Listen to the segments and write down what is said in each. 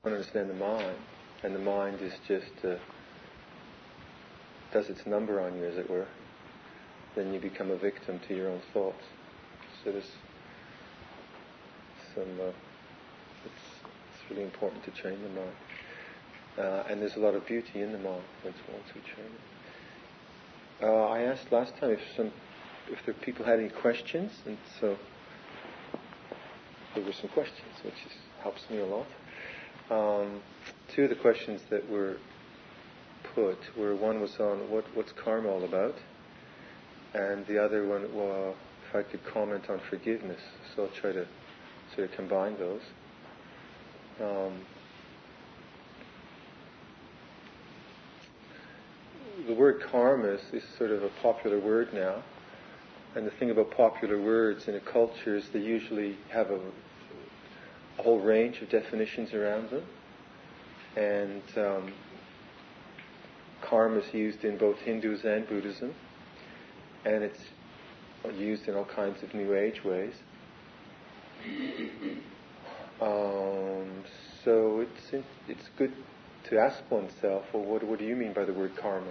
understand the mind, and the mind is just does its number on you, as it were, then you become a victim to your own thoughts. So there's it's really important to train the mind, and there's a lot of beauty in the mind once we train it. I asked last time if there people had any questions, and so there were some questions, which helps me a lot. Two of the questions that were put were, one was on what's karma all about, and the other one was if I could comment on forgiveness. So I'll try to sort of combine those. The word karma is sort of a popular word now, and the thing about popular words in a culture is they usually have a whole range of definitions around them, and karma is used in both Hindus and Buddhism, and it's used in all kinds of New Age ways. So it's good to ask oneself, well, what do you mean by the word karma?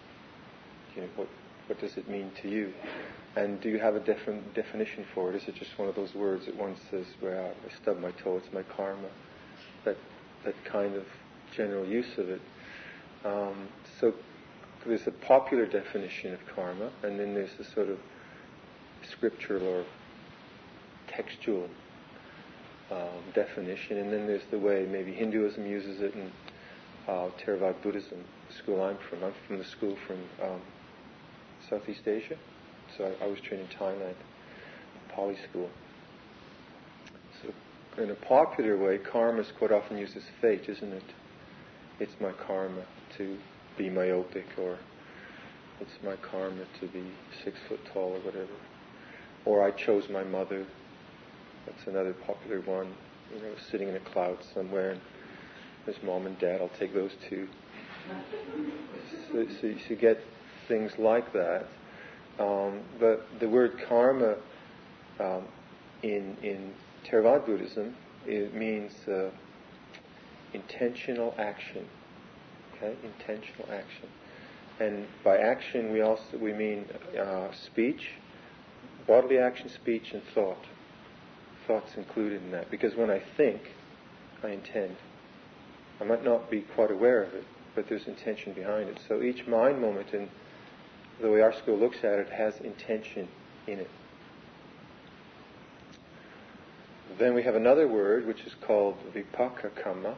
What does it mean to you? And do you have a definition for it? Is it just one of those words that one says, well, I stubbed my toe, it's my karma? That kind of general use of it. So there's a popular definition of karma, and then there's a sort of scriptural or textual definition, and then there's the way maybe Hinduism uses it, and Theravada Buddhism, the school I'm from. I'm from the school from Southeast Asia. So I was trained in Thailand, Pali school. So in a popular way, karma is quite often used as fate, isn't it? It's my karma to be myopic, or it's my karma to be 6 foot tall, or whatever. Or I chose my mother. That's another popular one. Sitting in a cloud somewhere, and there's mom and dad. I'll take those two. So you get things like that. But the word karma in Theravada Buddhism, it means intentional action. Okay, intentional action, and by action we mean speech, bodily action, speech, and thought. Thought's included in that, because when I think, I intend. I might not be quite aware of it, but there's intention behind it. So each mind moment, and the way our school looks at it, has intention in it. Then we have another word which is called vipaka kamma.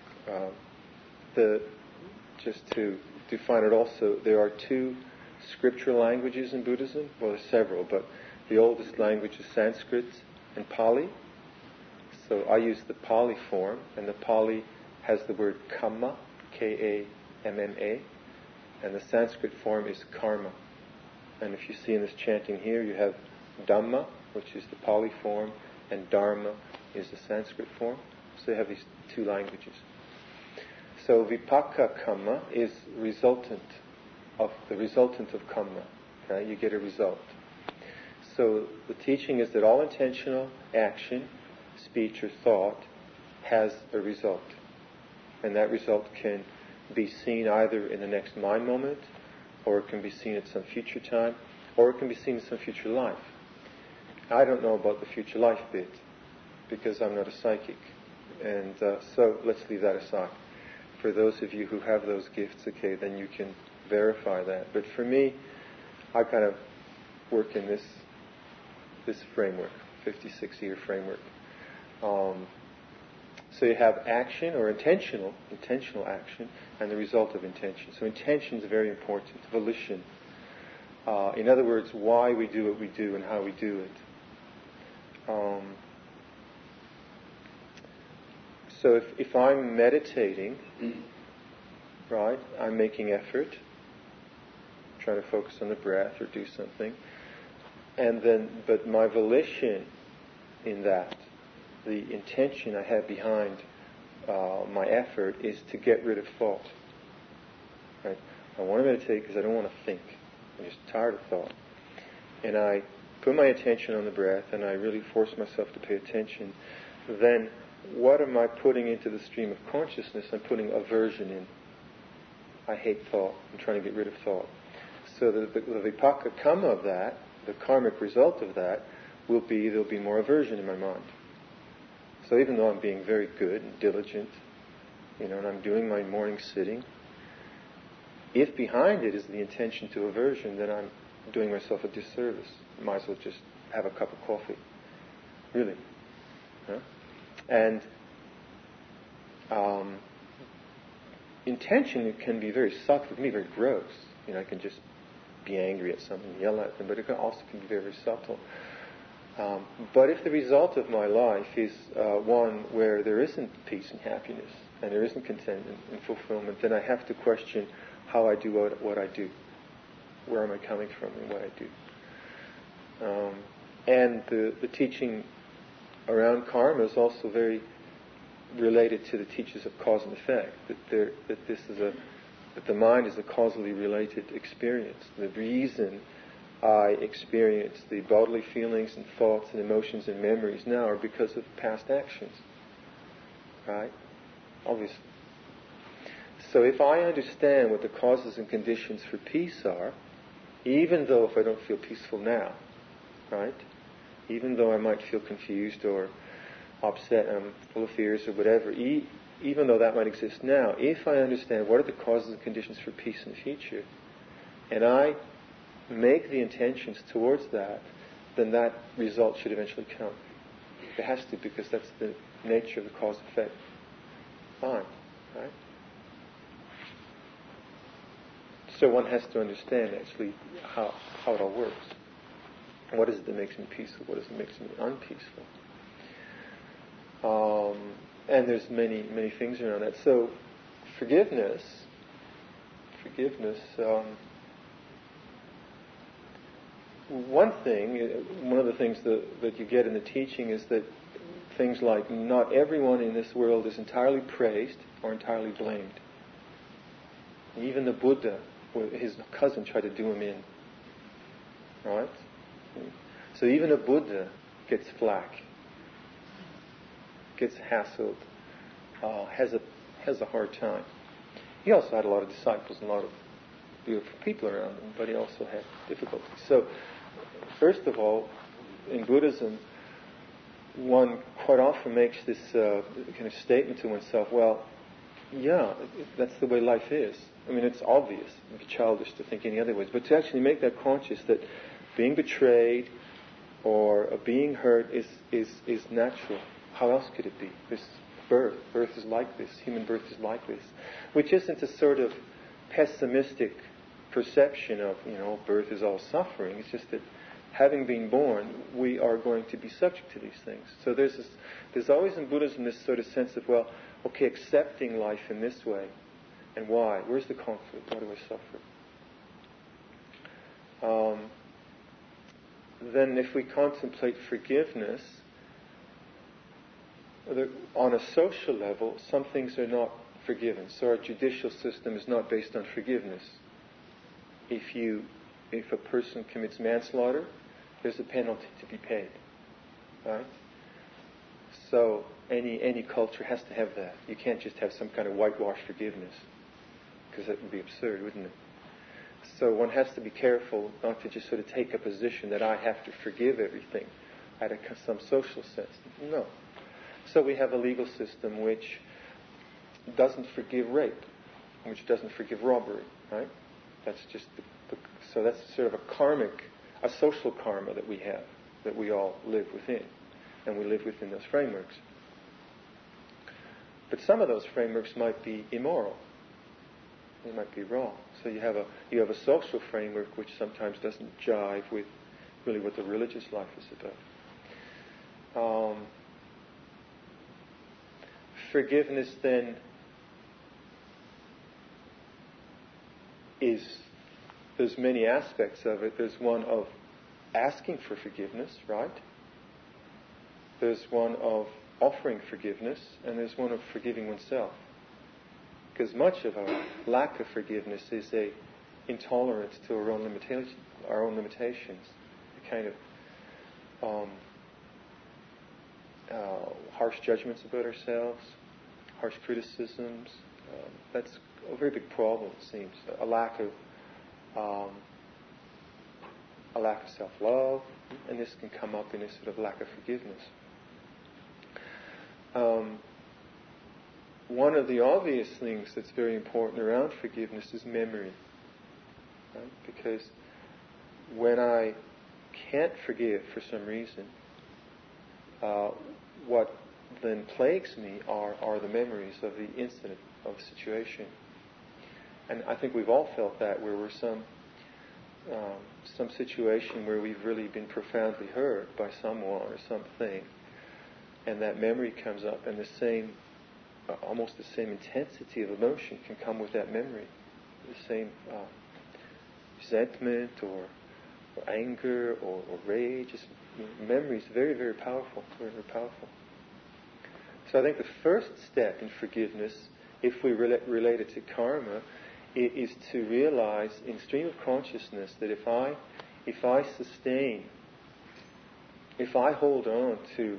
Just to define it also, there are two scriptural languages in Buddhism. Well, there's several, but the oldest language is Sanskrit and Pali. So I use the Pali form, and the Pali has the word kamma, K-A-M-M-A, and the Sanskrit form is karma. And if you see in this chanting here, you have Dhamma, which is the Pali form, and Dharma is the Sanskrit form. So they have these two languages. So vipaka kamma is resultant of kamma. Okay? You get a result. So the teaching is that all intentional action, speech, or thought has a result. And that result can be seen either in the next mind moment, or it can be seen at some future time, or it can be seen in some future life. I don't know about the future life bit, because I'm not a psychic. And so let's leave that aside. For those of you who have those gifts, okay, then you can verify that. But for me, I kind of work in this framework, 56-year framework. So you have action or intentional action, and the result of intention. So intention is very important. Volition. In other words, why we do what we do and how we do it. So if I'm meditating, right, I'm making effort, trying to focus on the breath or do something, but my volition in that, the intention I have behind my effort is to get rid of thought. Right? I want to meditate because I don't want to think. I'm just tired of thought. And I put my attention on the breath, and I really force myself to pay attention. Then what am I putting into the stream of consciousness? I'm putting aversion in. I hate thought. I'm trying to get rid of thought. So the vipaka karma of that, the karmic result of that, will be there'll be more aversion in my mind. So even though I'm being very good and diligent, and I'm doing my morning sitting, if behind it is the intention to aversion, then I'm doing myself a disservice. Might as well just have a cup of coffee. Really. Huh? And intention can be very subtle, it can be very gross. I can just be angry at someone, yell at them, but it also can be very, very subtle. But if the result of my life is one where there isn't peace and happiness, and there isn't contentment and fulfillment, then I have to question how I do what I do. Where am I coming from and what I do? And the teaching around karma is also very related to the teachings of cause and effect. That the mind is a causally related experience. The reason I experience the bodily feelings and thoughts and emotions and memories now are because of past actions. Right? Obviously. So if I understand what the causes and conditions for peace are, even though if I don't feel peaceful now, right? Even though I might feel confused or upset, I'm full of fears or whatever, even though that might exist now, if I understand what are the causes and conditions for peace in the future, and I make the intentions towards that, then that result should eventually come. It has to, because that's the nature of the cause-effect mind, right? So one has to understand actually how it all works. What is it that makes me peaceful? What is it that makes me unpeaceful? And there's many things around that. So forgiveness. One of the things that you get in the teaching is that things like not everyone in this world is entirely praised or entirely blamed. Even the Buddha, his cousin tried to do him in. Right? So even a Buddha gets flack, gets hassled, has a hard time. He also had a lot of disciples and a lot of beautiful people around him, but he also had difficulties. So, first of all, in Buddhism, one quite often makes this kind of statement to oneself, well, yeah, that's the way life is. I mean, it's obvious. It'd be childish to think any other ways. But to actually make that conscious that being betrayed or being hurt is natural. How else could it be? This birth is like this. Human birth is like this. Which isn't a sort of pessimistic perception of, birth is all suffering. It's just that having been born, we are going to be subject to these things. So there's always in Buddhism this sort of sense of, well, okay, accepting life in this way. And why? Where's the conflict? Why do I suffer? Then if we contemplate forgiveness, on a social level, some things are not forgiven. So our judicial system is not based on forgiveness. If a person commits manslaughter, there's a penalty to be paid. Right? So any culture has to have that. You can't just have some kind of whitewash forgiveness, because that would be absurd, wouldn't it? So one has to be careful not to just sort of take a position that I have to forgive everything at some social sense. No. So we have a legal system which doesn't forgive rape, which doesn't forgive robbery, right? That's just so that's sort of a social karma that we have, that we all live within, and we live within those frameworks. But some of those frameworks might be immoral. They might be wrong. So you have a social framework which sometimes doesn't jive with really what the religious life is about. Forgiveness then there's many aspects of it. There's one of asking for forgiveness, right? There's one of offering forgiveness, and there's one of forgiving oneself. Because much of our lack of forgiveness is a intolerance to our own limitations, a kind of harsh judgments about ourselves, harsh criticisms. That's a very big problem, it seems. A lack of self-love, and this can come up in a sort of lack of forgiveness. One of the obvious things that's very important around forgiveness is memory. Right? Because when I can't forgive for some reason, what then plagues me are the memories of the incident, of the situation. And I think we've all felt that, where we're some situation where we've really been profoundly hurt by someone or something, and that memory comes up, and almost the same intensity of emotion can come with that memory. The same resentment or anger or rage. Memory is very, very powerful. Very, very powerful. So I think the first step in forgiveness, if we relate it to karma, is to realize in stream of consciousness that if I hold on to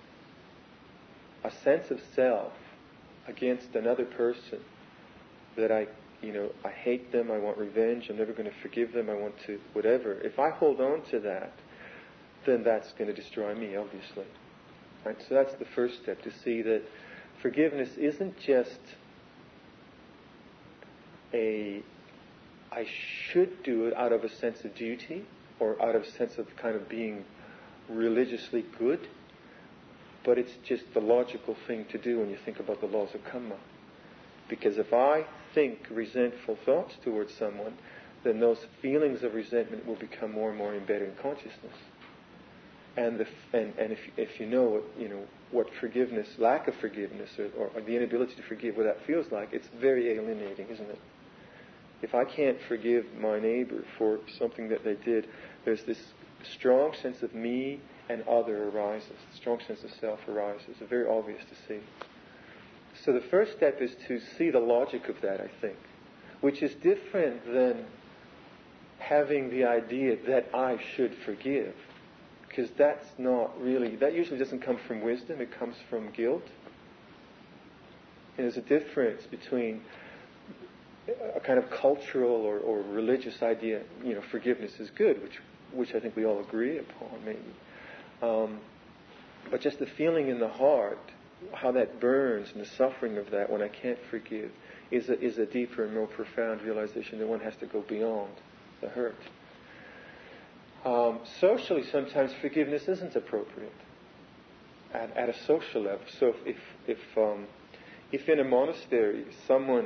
a sense of self against another person, that I hate them, I want revenge, I'm never going to forgive them, I want to whatever. If I hold on to that, then that's going to destroy me, obviously. Right? So that's the first step, to see that forgiveness isn't just I should do it out of a sense of duty or out of a sense of kind of being religiously good, but it's just the logical thing to do when you think about the laws of karma. Because if I think resentful thoughts towards someone, then those feelings of resentment will become more and more embedded in consciousness. And if you know what forgiveness, lack of forgiveness, or the inability to forgive, what that feels like, it's very alienating, isn't it? If I can't forgive my neighbor for something that they did, there's this strong sense of me and other arises. A strong sense of self arises. It's very obvious to see. So the first step is to see the logic of that, I think, which is different than having the idea that I should forgive, because that usually doesn't come from wisdom, it comes from guilt. And there's a difference between a kind of cultural or religious idea, forgiveness is good, which I think we all agree upon, maybe. But just the feeling in the heart, how that burns, and the suffering of that when I can't forgive, is a deeper and more profound realization that one has to go beyond the hurt. Socially, sometimes forgiveness isn't appropriate at a social level. So if in a monastery someone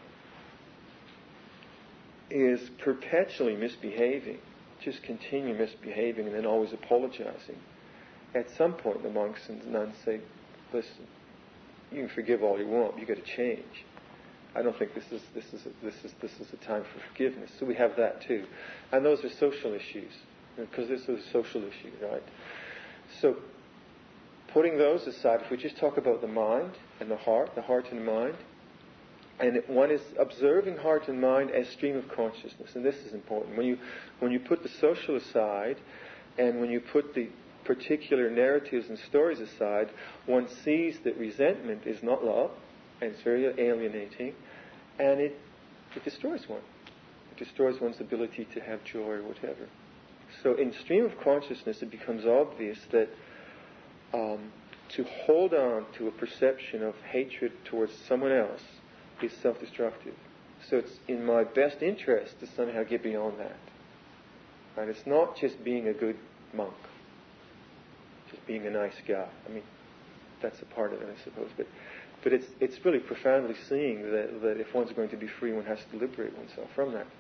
is perpetually misbehaving, just continue misbehaving and then always apologizing, at some point the monks and nuns say, listen, you can forgive all you want, you've got to change. I don't think this is a time for forgiveness. So we have that too. And those are social issues, because this is a social issue, right? So putting those aside, if we just talk about the mind and the heart and the mind, and one is observing heart and mind as stream of consciousness, and this is important. When you put the social aside, and when you put the particular narratives and stories aside, one sees that resentment is not love, and it's very alienating, and it destroys one. It destroys one's ability to have joy or whatever. So in stream of consciousness, it becomes obvious that to hold on to a perception of hatred towards someone else is self-destructive. So it's in my best interest to somehow get beyond that. Right? It's not just being a good monk, just being a nice guy. I mean, that's a part of it, I suppose. But it's really profoundly seeing that if one's going to be free, one has to liberate oneself from that.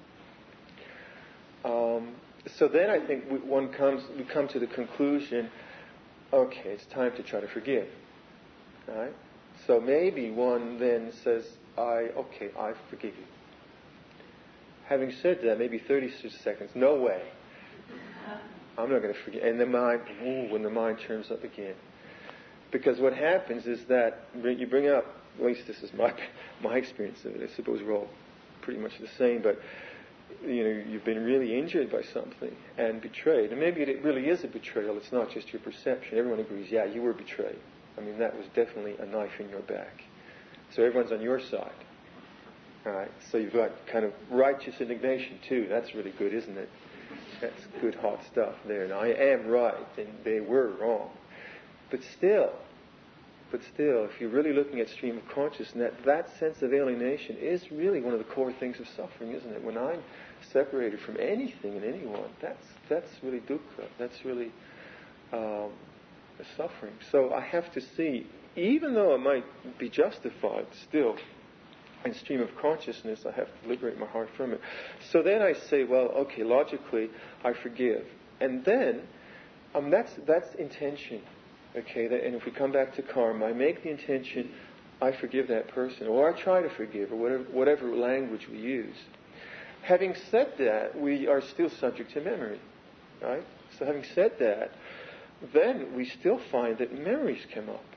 So then I think we come to the conclusion, okay, it's time to try to forgive. Right? So maybe one then says, I forgive you. Having said that, maybe 36 seconds, no way. I'm not going to forgive. And when the mind turns up again. Because what happens is that you bring up, at least this is my experience of it, I suppose we're all pretty much the same, but you've been really injured by something and betrayed. And maybe it really is a betrayal. It's not just your perception. Everyone agrees, yeah, you were betrayed. I mean, that was definitely a knife in your back. So everyone's on your side. All right? So you've got kind of righteous indignation too. That's really good, isn't it? That's good hot stuff there. And I am right and they were wrong. But still, if you're really looking at stream of consciousness, that sense of alienation is really one of the core things of suffering, isn't it? When I'm separated from anything and anyone, that's really dukkha. That's really suffering. So I have to see, even though it might be justified still in stream of consciousness, I have to liberate my heart from it. So then I say, well, okay, logically, I forgive. And then, that's intention. Okay, and if we come back to karma, I make the intention, I forgive that person, or I try to forgive, or whatever language we use. Having said that, we are still subject to memory, right? So having said that, then we still find that memories come up.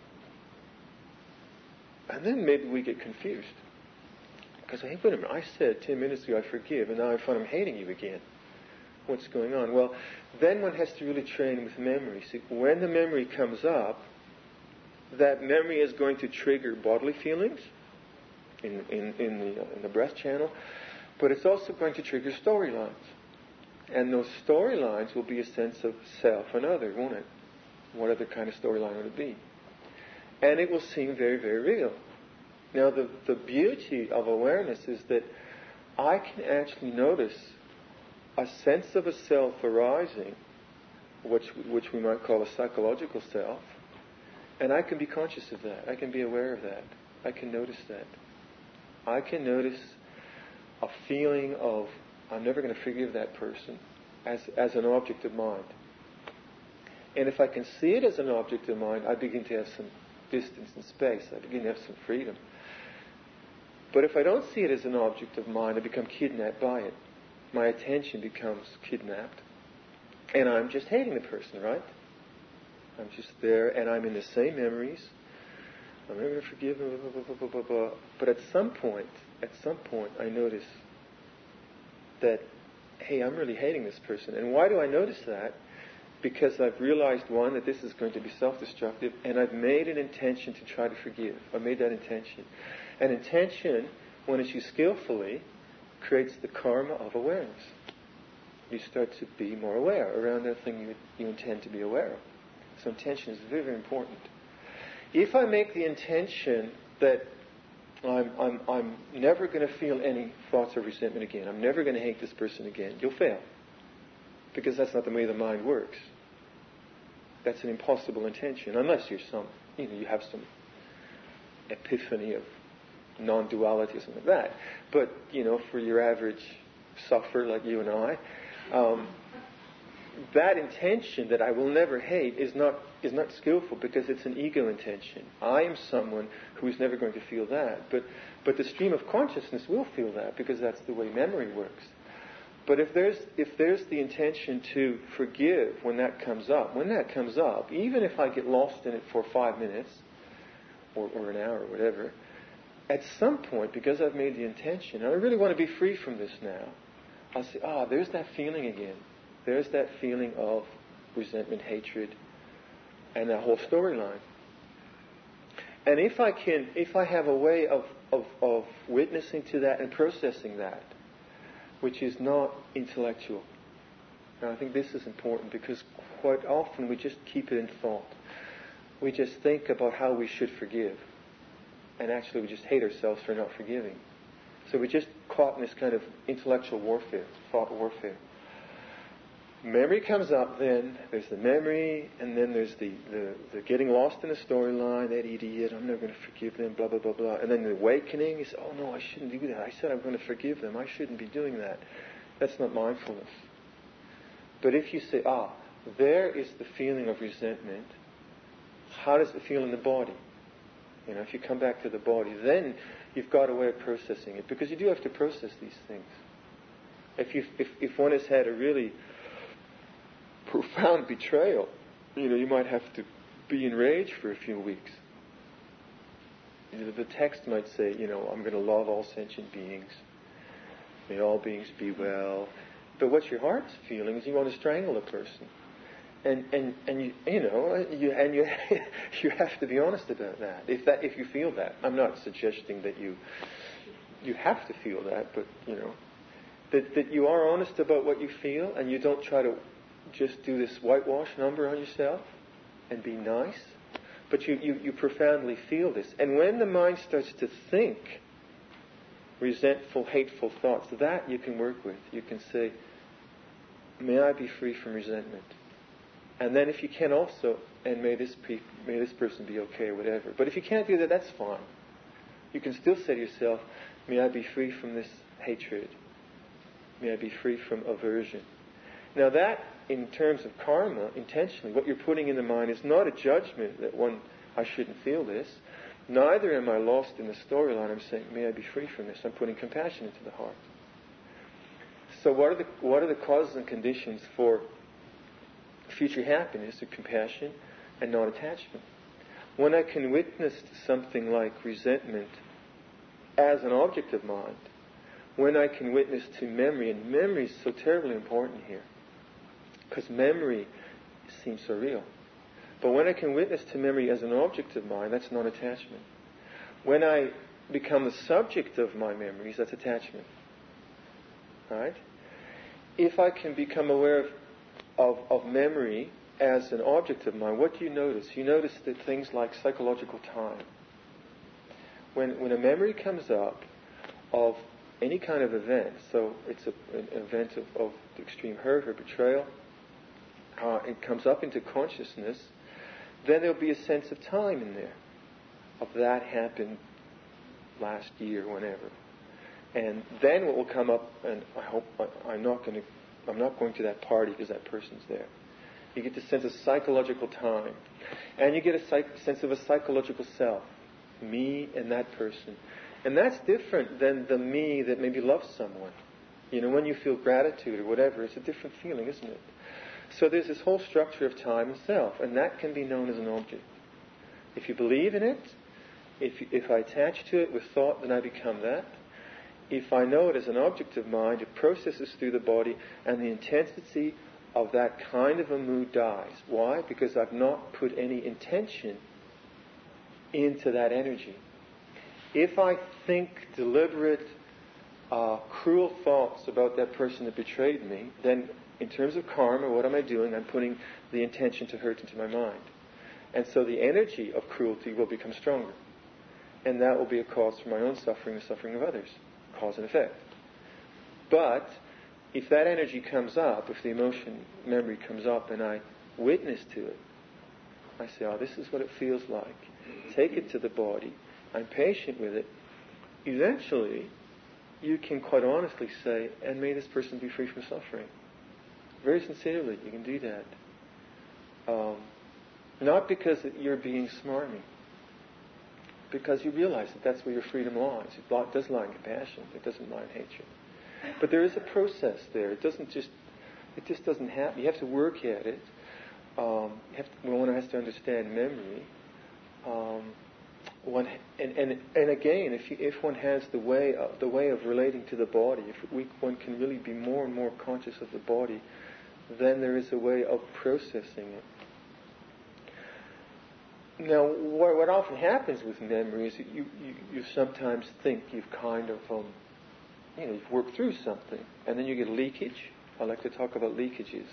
And then maybe we get confused. Because, hey, wait a minute, I said 10 minutes ago I forgive, and now I find I'm hating you again. What's going on? Well, then one has to really train with memory. See, when the memory comes up, that memory is going to trigger bodily feelings in the breath channel, but it's also going to trigger storylines. And those storylines will be a sense of self and other, won't it? What other kind of storyline would it be? And it will seem very, very real. Now, the beauty of awareness is that I can actually notice a sense of a self arising, which we might call a psychological self, and I can be conscious of that. I can be aware of that. I can notice that. I can notice a feeling of, I'm never going to forgive that person, as an object of mind. And if I can see it as an object of mind, I begin to have some distance and space. I begin to have some freedom. But if I don't see it as an object of mind, I become kidnapped by it. My attention becomes kidnapped. And I'm just hating the person, right? I'm just there, and I'm in the same memories. I'm never going to forgive them, blah, blah, blah, blah, blah. But at some point, I notice that, hey, I'm really hating this person. And why do I notice that? Because I've realized, one, that this is going to be self-destructive, and I've made an intention to try to forgive. I've made that intention. An intention, when it's used skillfully, creates the karma of awareness. You start to be more aware around that thing you intend to be aware of. So intention is very, very important. If I make the intention that I'm never going to feel any thoughts of resentment again, I'm never going to hate this person again, you'll fail. Because that's not the way the mind works. That's an impossible intention, unless you have some epiphany of non-duality or something like that. But, for your average sufferer like you and I, that intention that I will never hate is not skillful, because it's an ego intention. I am someone who is never going to feel that. But the stream of consciousness will feel that, because that's the way memory works. But if there's the intention to forgive when that comes up, even if I get lost in it for 5 minutes or an hour or whatever, at some point, because I've made the intention, and I really want to be free from this now, I'll say, there's that feeling again. There's that feeling of resentment, hatred, and that whole storyline. And if I have a way of witnessing to that and processing that, which is not intellectual. Now, I think this is important, because quite often we just keep it in thought. We just think about how we should forgive. And actually we just hate ourselves for not forgiving. So we're just caught in this kind of intellectual warfare, thought warfare. Memory comes up then, there's the memory, and then there's the getting lost in the storyline, that idiot, I'm never going to forgive them, blah, blah, blah, blah. And then the awakening is, oh no, I shouldn't do that. I said I'm going to forgive them. I shouldn't be doing that. That's not mindfulness. But if you say, there is the feeling of resentment, how does it feel in the body? If you come back to the body, then you've got a way of processing it, because you do have to process these things. If one has had a really profound betrayal, you might have to be enraged for a few weeks. The text might say, I'm going to love all sentient beings. may all beings be well. But what your heart's feeling is you want to strangle a person. And you have to be honest about that. If you feel that. I'm not suggesting that you have to feel that, but that you are honest about what you feel, and you don't try to just do this whitewash number on yourself and be nice, but you profoundly feel this. And when the mind starts to think resentful, hateful thoughts, that you can work with. You can say, may I be free from resentment. And then if you can also, and may this person be okay or whatever. But if you can't do that, that's fine. You can still say to yourself, may I be free from this hatred. May I be free from aversion. Now that, in terms of karma, intentionally, what you're putting in the mind is not a judgment that I shouldn't feel this. Neither am I lost in the storyline. I'm saying, may I be free from this. I'm putting compassion into the heart. So what are the causes and conditions for future happiness and compassion and non-attachment? When I can witness something like resentment as an object of mind, when I can witness to memory, and memory is so terribly important here, because memory seems so real. But when I can witness to memory as an object of mind, that's non-attachment. When I become the subject of my memories, that's attachment. Right? If I can become aware of memory as an object of mind, what do you notice? You notice that things like psychological time. When a memory comes up of any kind of event, so it's an event of extreme hurt or betrayal, it comes up into consciousness, then there'll be a sense of time in there, of that happened last year, whenever. And then what will come up, and I hope I'm not going to that party because that person's there. You get the sense of psychological time. And you get a sense of a psychological self. Me and that person. And that's different than the me that maybe loves someone. When you feel gratitude or whatever, it's a different feeling, isn't it? So there's this whole structure of time and self, and that can be known as an object. If you believe in it, if I attach to it with thought, then I become that. If I know it as an object of mind, it processes through the body, and the intensity of that kind of a mood dies. Why? Because I've not put any intention into that energy. If I think deliberate, cruel thoughts about that person that betrayed me, then in terms of karma, what am I doing? I'm putting the intention to hurt into my mind. And so the energy of cruelty will become stronger. And that will be a cause for my own suffering, the suffering of others. Cause and effect. But if that energy comes up, if the emotion, memory comes up, and I witness to it, I say, this is what it feels like. Take it to the body. I'm patient with it. Eventually, you can quite honestly say, and may this person be free from suffering. Very sincerely, you can do that. Not because you're being smarmy. Because you realize that that's where your freedom lies. It does lie in compassion. It doesn't lie in hatred. But there is a process there. It just doesn't happen. You have to work at it. One has to understand memory. And again, if one has the way of relating to the body, one can really be more and more conscious of the body, then there is a way of processing it. Now, what often happens with memory is that you sometimes think you've kind of you've worked through something, and then you get leakage. I like to talk about leakages.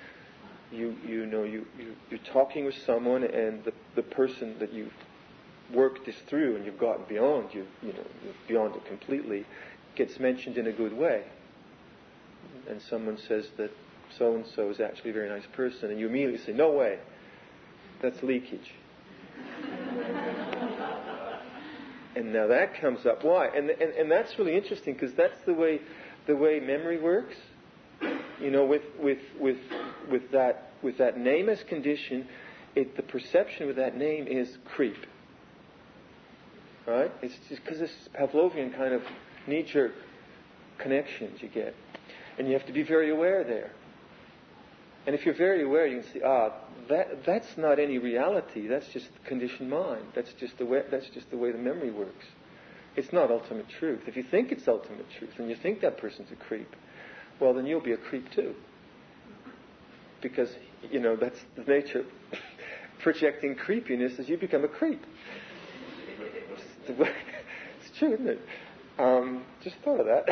You're talking with someone, and the person that you've worked this through and you've gotten beyond, you're beyond it completely, gets mentioned in a good way. And someone says that so-and-so is actually a very nice person, and you immediately say, no way, that's leakage. And now that comes up. Why? And that's really interesting, because that's the way memory works. With that name as condition, the perception with that name is creep. Right? It's just because it's Pavlovian kind of knee-jerk connections you get, and you have to be very aware there. And if you're very aware, you can see, that's not any reality. That's just conditioned mind. That's just the way the memory works. It's not ultimate truth. If you think it's ultimate truth and you think that person's a creep, well, then you'll be a creep too. Because, that's the nature of projecting creepiness as you become a creep. It's true, isn't it? Just thought of that.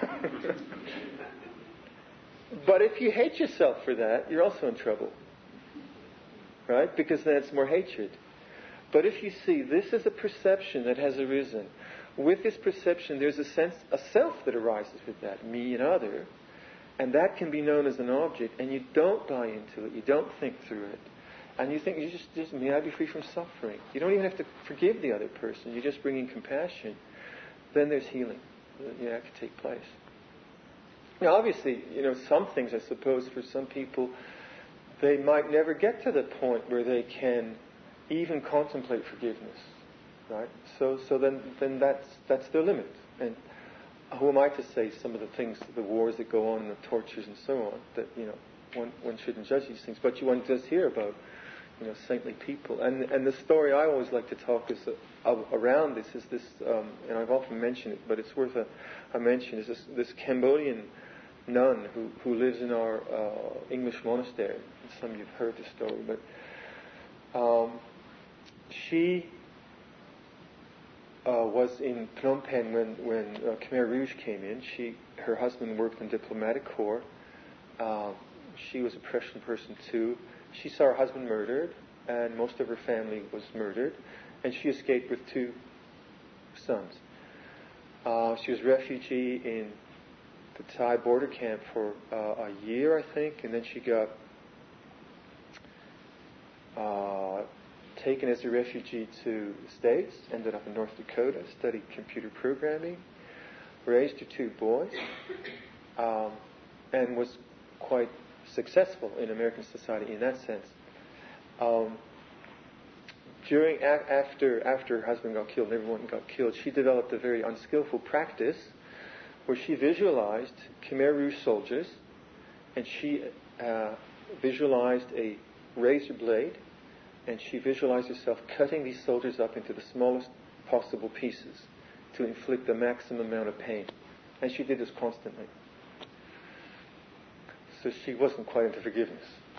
But if you hate yourself for that, you're also in trouble. Right? Because then it's more hatred. But if you see this is a perception that has arisen, with this perception there's a self that arises with that, me and other, and that can be known as an object, and you don't buy into it, you don't think through it, and you think, may I be free from suffering? You don't even have to forgive the other person, you just bring in compassion. Then there's healing. That can take place. Now obviously, some things, I suppose, for some people, they might never get to the point where they can even contemplate forgiveness, right? So then that's their limit. And who am I to say some of the things, the wars that go on, and the tortures and so on, that one shouldn't judge these things. But one does hear about saintly people. And the story I always like to talk around this is this, and I've often mentioned it, but it's worth a mention. Is this Cambodian nun who lives in our English monastery. Some of you've heard the story, but she was in Phnom Penh when Khmer Rouge came in. Her husband worked in diplomatic corps. She was a Prussian person too. She saw her husband murdered, and most of her family was murdered, and she escaped with 2 sons. She was a refugee in the Thai border camp for a year, I think, and then she got taken as a refugee to the States, ended up in North Dakota, studied computer programming, raised her 2 boys, and was quite successful in American society in that sense. After her husband got killed and everyone got killed, she developed a very unskillful practice where she visualized Khmer Rouge soldiers, and she visualized a razor blade, and she visualized herself cutting these soldiers up into the smallest possible pieces to inflict the maximum amount of pain. And she did this constantly. So she wasn't quite into forgiveness.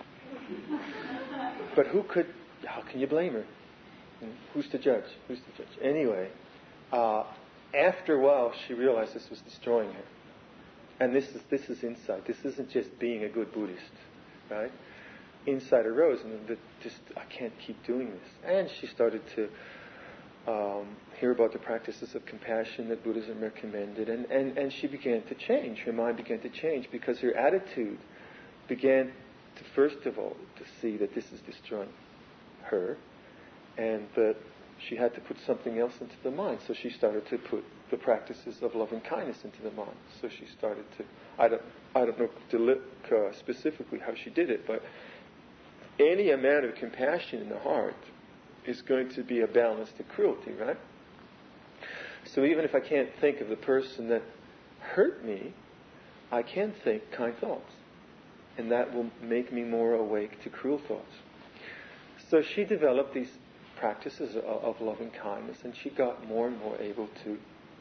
But how can you blame her? Who's to judge? Anyway, after a while she realized this was destroying her. And this is insight. This isn't just being a good Buddhist, right? Insight arose, and I can't keep doing this. And she started to hear about the practices of compassion that Buddhism recommended, and she began to change. Her mind began to change because her attitude began to, first of all, to see that this is destroying her, and that she had to put something else into the mind. So she started to put the practices of loving kindness into the mind. So she started to, I don't know to look specifically how she did it, but any amount of compassion in the heart is going to be a balance to cruelty, right? So even if I can't think of the person that hurt me, I can think kind thoughts. And that will make me more awake to cruel thoughts. So she developed these practices of loving kindness, and she got more and more able to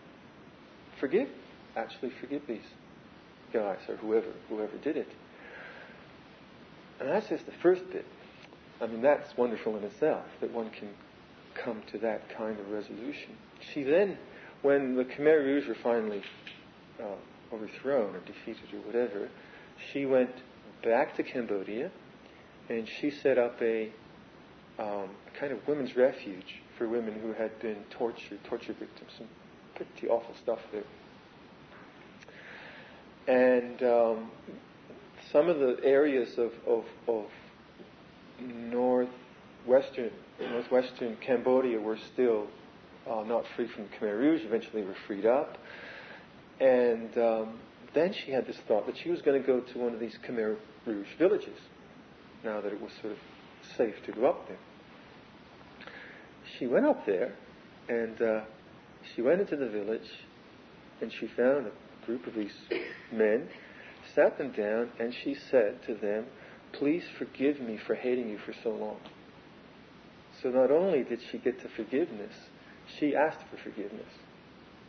actually forgive these guys or whoever did it. And that's just the first bit. I mean, that's wonderful in itself, that one can come to that kind of resolution. She then, when the Khmer Rouge were finally overthrown or defeated or whatever, she went back to Cambodia, and she set up a kind of women's refuge for women who had been torture victims. Some pretty awful stuff there. And some of the areas of northwestern Cambodia were still not free from Khmer Rouge. Eventually were freed up. And then she had this thought that she was going to go to one of these Khmer Rouge villages, now that it was sort of safe to go up there. She went up there, and she went into the village, and she found a group of these men, sat them down, and she said to them, "Please forgive me for hating you for so long." So not only did she get to forgiveness, she asked for forgiveness.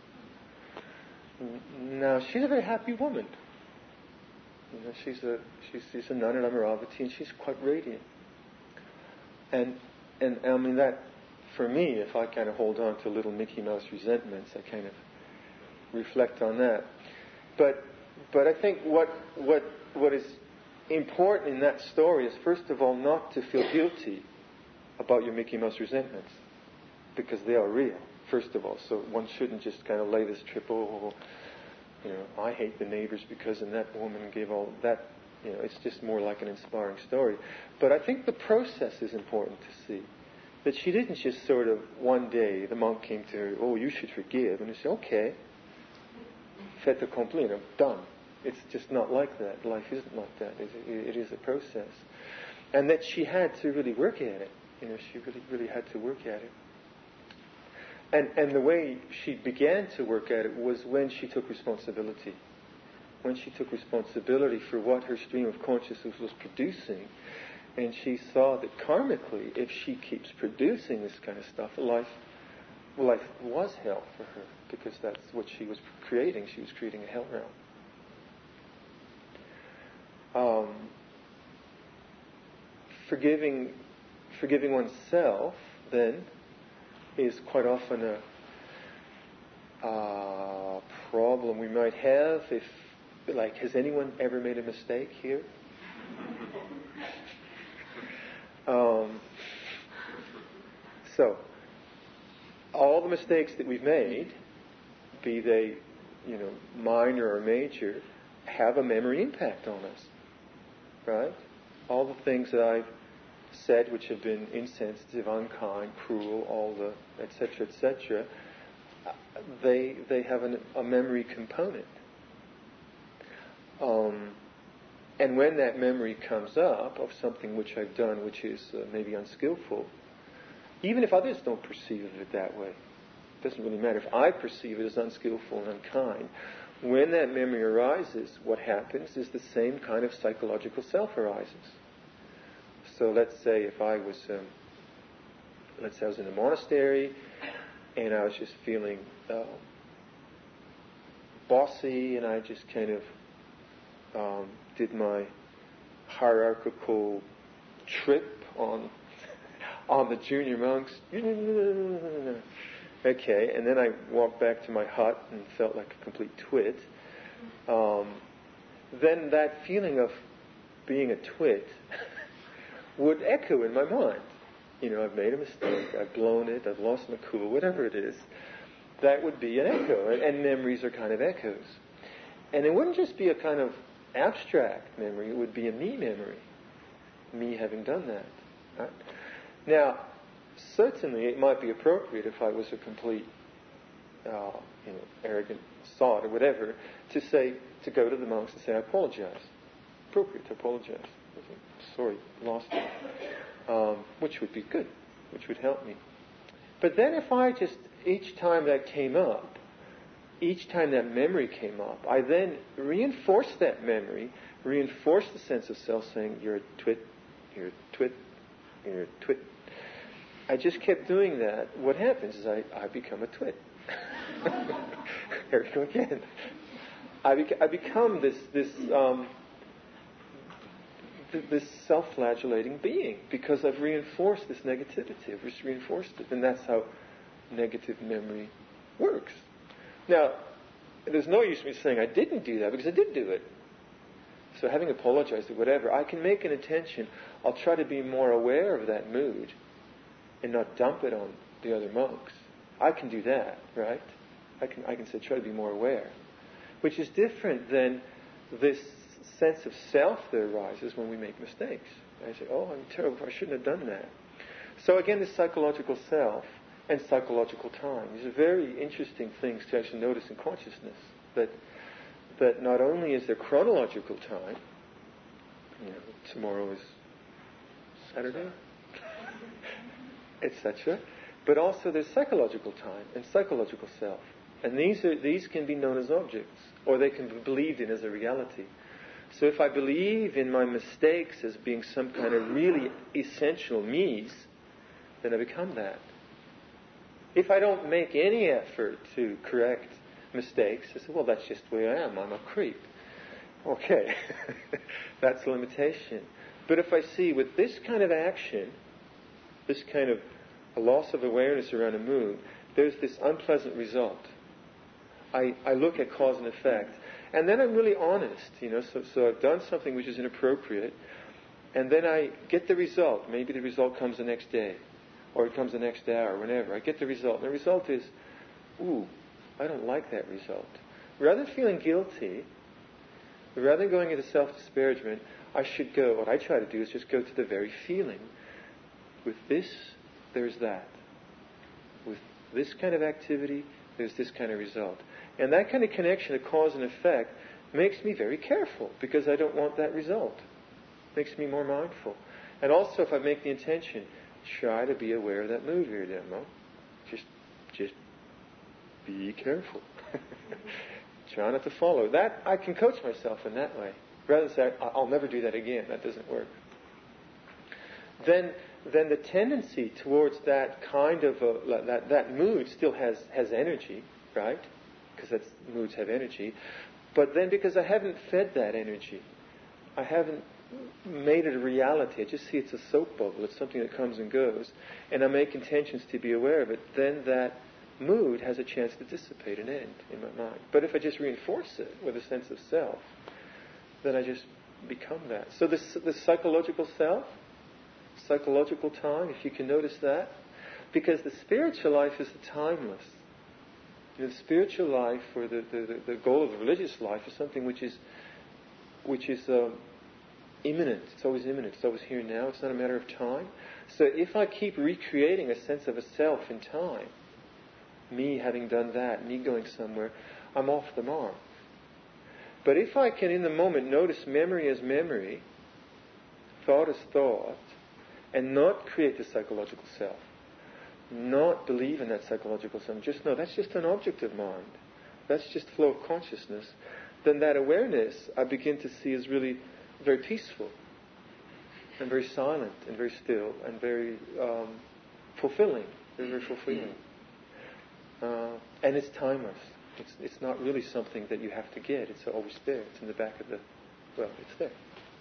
Now, she's a very happy woman. She's a nun at Amaravati, and she's quite radiant. And I mean that, for me, if I kind of hold on to little Mickey Mouse resentments, I kind of reflect on that. But I think what is important in that story is, first of all, not to feel guilty about your Mickey Mouse resentments, because they are real, first of all. So one shouldn't just kind of lay this triple, I hate the neighbors because and that woman gave all that. It's just more like an inspiring story. But I think the process is important to see. That she didn't just sort of, one day, the monk came to her, oh, you should forgive. And she said, okay, fait accompli, done. It's just not like that. Life isn't like that. It is a process. And that she had to really work at it. She really had to work at it. And the way she began to work at it was when she took responsibility. When she took responsibility for what her stream of consciousness was producing, and she saw that karmically, if she keeps producing this kind of stuff, life was hell for her, because that's what she was creating. She was creating a hell realm. Forgiving oneself, then, is quite often a problem we might have if, has anyone ever made a mistake here? So, all the mistakes that we've made, be they, minor or major, have a memory impact on us, right? All the things that I've said which have been insensitive, unkind, cruel, all the etc., they have a memory component. And when that memory comes up of something which I've done which is maybe unskillful, even if others don't perceive it that way, it doesn't really matter. If I perceive it as unskillful and unkind, when that memory arises, what happens is the same kind of psychological self arises. So let's say if I was, I was in a monastery and I was just feeling bossy, and I just kind of did my hierarchical trip on the junior monks. Okay, and then I walked back to my hut and felt like a complete twit. Then that feeling of being a twit would echo in my mind. I've made a mistake, I've blown it, I've lost my cool, whatever it is. That would be an echo, and memories are kind of echoes. And it wouldn't just be a kind of abstract memory, it would be a me memory. Me having done that. Right? Now, certainly it might be appropriate if I was a complete, arrogant sot or whatever, to go to the monks and say, I apologize. Appropriate to apologize. Sorry, lost it. Which would be good, which would help me. But then if I just, each time that came up, each time that memory came up, I then reinforced that memory, reinforced the sense of self saying, you're a twit, you're a twit, you're a twit. I just kept doing that. What happens is I become a twit. Here we go again. I become this self-flagellating being because I've reinforced this negativity. I've just reinforced it. And that's how negative memory works. Now, there's no use me saying I didn't do that because I did do it. So having apologized or whatever, I can make an intention. I'll try to be more aware of that mood and not dump it on the other monks. I can do that, right? I can say try to be more aware. Which is different than this sense of self that arises when we make mistakes. I say, oh, I'm terrible, I shouldn't have done that. So again, this psychological self and psychological time. These are very interesting things to actually notice in consciousness. That not only is there chronological time, tomorrow is Saturday, etc., but also there's psychological time and psychological self. And these can be known as objects, or they can be believed in as a reality. So if I believe in my mistakes as being some kind of really essential me's, then I become that. If I don't make any effort to correct mistakes, I say, well, that's just the way I am. I'm a creep. Okay, that's a limitation. But if I see with this kind of action, this kind of a loss of awareness around a mood, there's this unpleasant result. I look at cause and effect. And then I'm really honest, so I've done something which is inappropriate, and then I get the result. Maybe the result comes the next day, or it comes the next hour, or whenever. I get the result. And the result is, ooh, I don't like that result. Rather than feeling guilty, rather than going into self-disparagement, I should go, what I try to do is just go to the very feeling. With this, there's that. With this kind of activity, there's this kind of result. And that kind of connection of cause and effect makes me very careful, because I don't want that result. Makes me more mindful. And also, if I make the intention, try to be aware of that mood here, Demo. Just be careful. Try not to follow. That, I can coach myself in that way. Rather than say, I'll never do that again. That doesn't work. Then the tendency towards that kind of that mood still has energy, right? Because moods have energy. But then because I haven't fed that energy, I haven't made it a reality. I just see it's a soap bubble. It's something that comes and goes. And I make intentions to be aware of it. Then that mood has a chance to dissipate and end in my mind. But if I just reinforce it with a sense of self, then I just become that. So the psychological self, psychological time, if you can notice that, because the spiritual life is timeless. The spiritual life, or the goal of the religious life, is something which is imminent. It's always imminent. It's always here now. It's not a matter of time. So if I keep recreating a sense of a self in time, me having done that, me going somewhere, I'm off the mark. But if I can in the moment notice memory as memory, thought as thought, and not create the psychological self, not believe in that psychological self, just know that's just an object of mind, that's just flow of consciousness, then that awareness I begin to see is really very peaceful and very silent and very still and very fulfilling, very fulfilling. And it's timeless. It's not really something that you have to get. It's always there. It's in the back of it's there.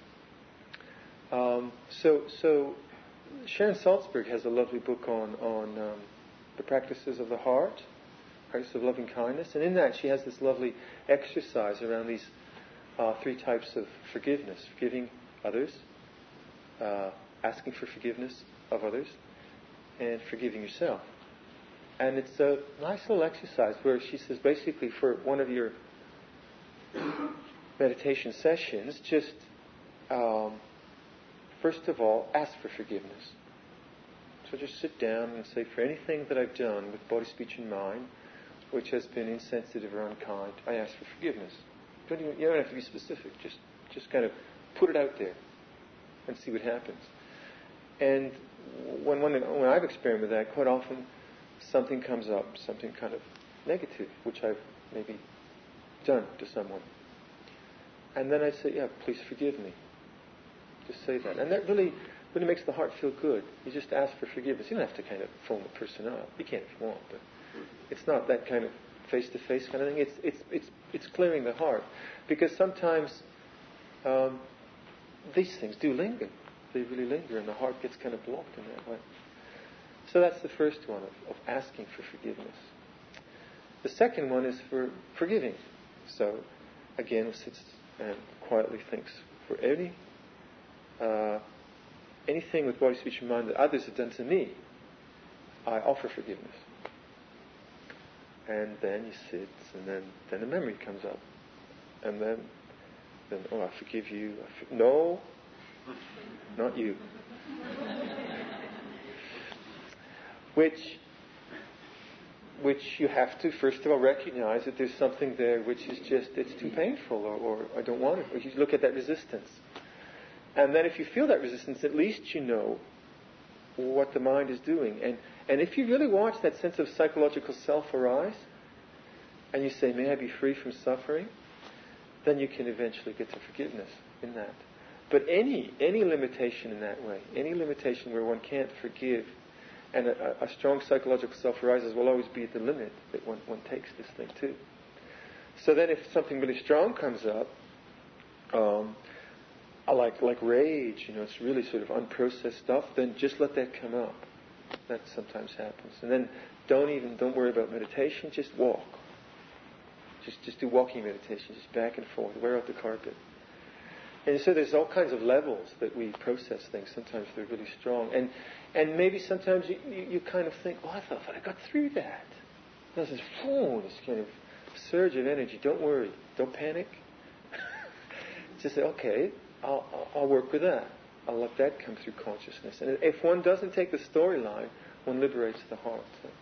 So Sharon Salzberg has a lovely book on the practices of the heart, practice of loving kindness, and in that she has this lovely exercise around these 3 types of forgiveness: forgiving others, asking for forgiveness of others, and forgiving yourself. And it's a nice little exercise where she says, basically, for one of your meditation sessions, just first of all, ask for forgiveness. So just sit down and say, for anything that I've done with body, speech, and mind, which has been insensitive or unkind, I ask for forgiveness. You don't have to be specific. Just kind of put it out there and see what happens. And when I've experimented with that, quite often something comes up, something kind of negative, which I've maybe done to someone. And then I say, yeah, please forgive me. Just say that. And that really makes the heart feel good. You just ask for forgiveness. You don't have to kind of phone the person up. You can if you want, but it's not that kind of face-to-face kind of thing. It's clearing the heart. Because sometimes these things do linger. They really linger, and the heart gets kind of blocked in that way. So that's the first one, of asking for forgiveness. The second one is for forgiving. So, again, sits and quietly thinks, for anything with body, speech, and mind that others have done to me, I offer forgiveness. And then you sit, and then a memory comes up. And then I forgive you. No, not you. Which you have to, first of all, recognize that there's something there which is just, it's too painful, or I don't want it. Or you look at that resistance. And then if you feel that resistance, at least you know what the mind is doing. And if you really watch that sense of psychological self arise, and you say, may I be free from suffering, then you can eventually get to forgiveness in that. But any limitation in that way, any limitation where one can't forgive, and a strong psychological self arises, will always be at the limit that one takes this thing to. So then if something really strong comes up, like rage, it's really sort of unprocessed stuff, then just let that come up. That sometimes happens. And then don't worry about meditation, just walk. Just do walking meditation, just back and forth, wear out the carpet. And so there's all kinds of levels that we process things. Sometimes they're really strong. And maybe sometimes you kind of think, I thought I got through that. There's this kind of surge of energy. Don't worry. Don't panic. Just say, okay, I'll work with that. I'll let that come through consciousness. And if one doesn't take the storyline, one liberates the heart.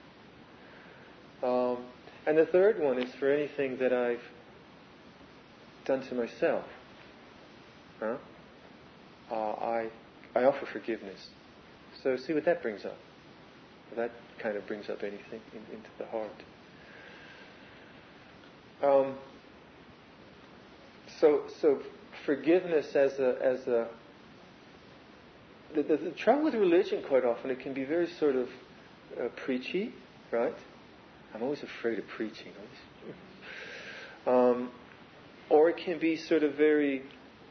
And the third one is for anything that I've done to myself. I offer forgiveness. So see what that brings up. That kind of brings up anything into the heart. So forgiveness as a the trouble with religion quite often, it can be very sort of preachy, right? I'm always afraid of preaching. Or it can be sort of very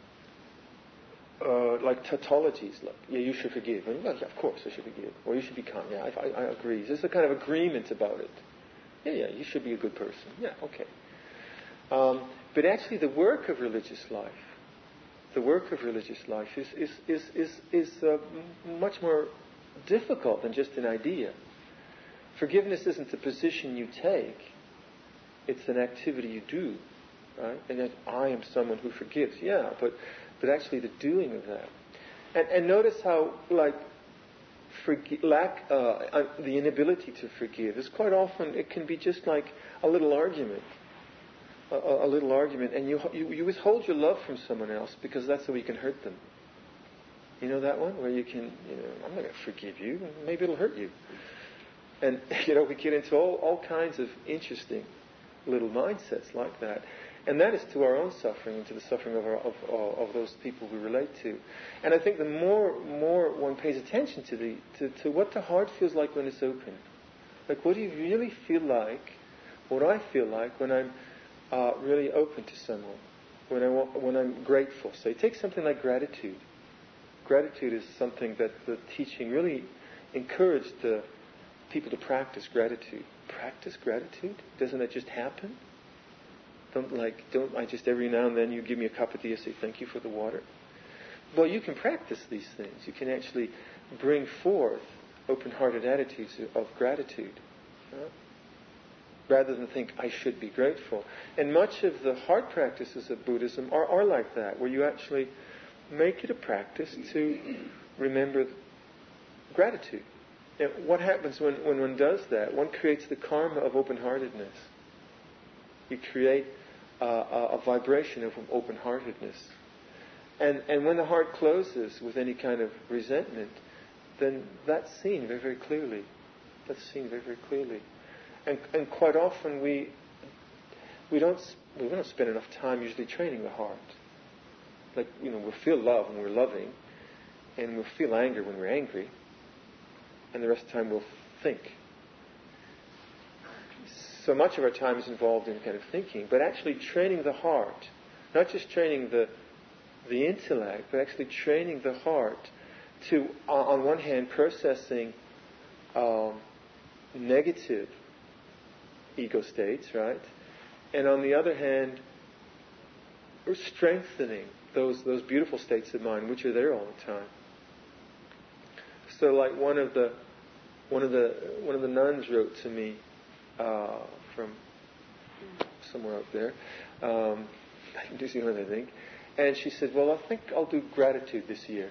like tautologies, like, you should forgive. And, yeah, of course I should forgive. Or you should be kind. Yeah, I agree. There's a kind of agreement about it. Yeah, you should be a good person. Yeah, okay. But actually the work of religious life is much more difficult than just an idea. Forgiveness isn't a position you take. It's an activity you do. Right? And that I am someone who forgives. Yeah, but actually the doing of that. And notice how, like, the inability to forgive is quite often, it can be just like a little argument. A little argument, and you withhold your love from someone else because that's the way you can hurt them. You know that one? Where you can, I'm not going to forgive you, maybe it'll hurt you. And, we get into all kinds of interesting little mindsets like that. And that is to our own suffering and to the suffering of those people we relate to. And I think the more one pays attention to what the heart feels like when it's open. Like, what do you really feel like, what I feel like when I'm really open to someone, when I'm grateful. So take something like gratitude. Gratitude is something that the teaching really encouraged the people to practice gratitude. Practice gratitude? Doesn't that just happen? Don't I just every now and then you give me a cup of tea, I say thank you for the water? Well, you can practice these things. You can actually bring forth open-hearted attitudes of gratitude. Rather than think, I should be grateful. And much of the heart practices of Buddhism are like that, where you actually make it a practice to remember gratitude. Now, what happens when one does that? One creates the karma of open-heartedness. You create a vibration of open-heartedness. And when the heart closes with any kind of resentment, then that's seen very, very clearly. That's seen very, very clearly. And quite often we don't spend enough time usually training the heart. Like, we'll feel love when we're loving, and we'll feel anger when we're angry, and the rest of the time we'll think. So much of our time is involved in kind of thinking, but actually training the heart, not just training the intellect, but actually training the heart to, on one hand, processing negative ego states, right? And on the other hand, we're strengthening those beautiful states of mind which are there all the time. So, like one of the nuns wrote to me from somewhere out there, New Zealand, I think, and she said, "Well, I think I'll do gratitude this year."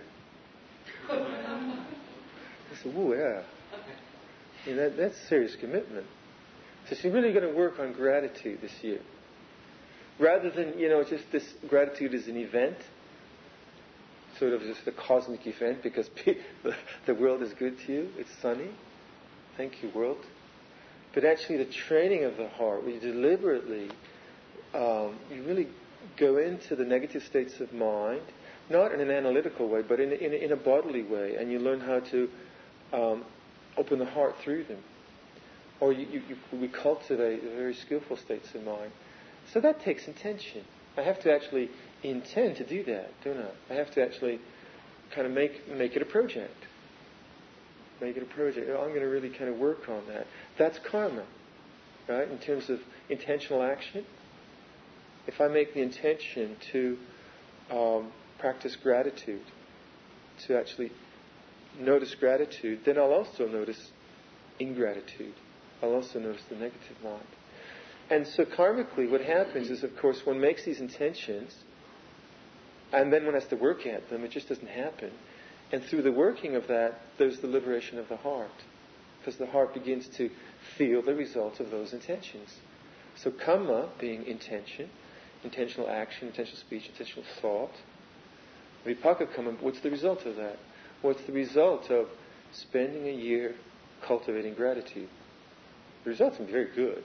I said, "Whoa, yeah, that's serious commitment." So she's really going to work on gratitude this year. Rather than, just this gratitude as an event, sort of just a cosmic event because the world is good to you, it's sunny, thank you world. But actually the training of the heart, where you deliberately, you really go into the negative states of mind, not in an analytical way, but in a bodily way, and you learn how to open the heart through them. Or we cultivate very skillful states of mind. So that takes intention. I have to actually intend to do that, don't I? I have to actually kind of make it a project. Make it a project. I'm going to really kind of work on that. That's karma, right? In terms of intentional action. If I make the intention to practice gratitude, to actually notice gratitude, then I'll also notice ingratitude. I'll also notice the negative mind. And so karmically, what happens is, of course, one makes these intentions, and then one has to work at them. It just doesn't happen. And through the working of that, there's the liberation of the heart, because the heart begins to feel the results of those intentions. So kamma being intention, intentional action, intentional speech, intentional thought. Vipaka kamma, what's the result of that? What's the result of spending a year cultivating gratitude? The results can be very good.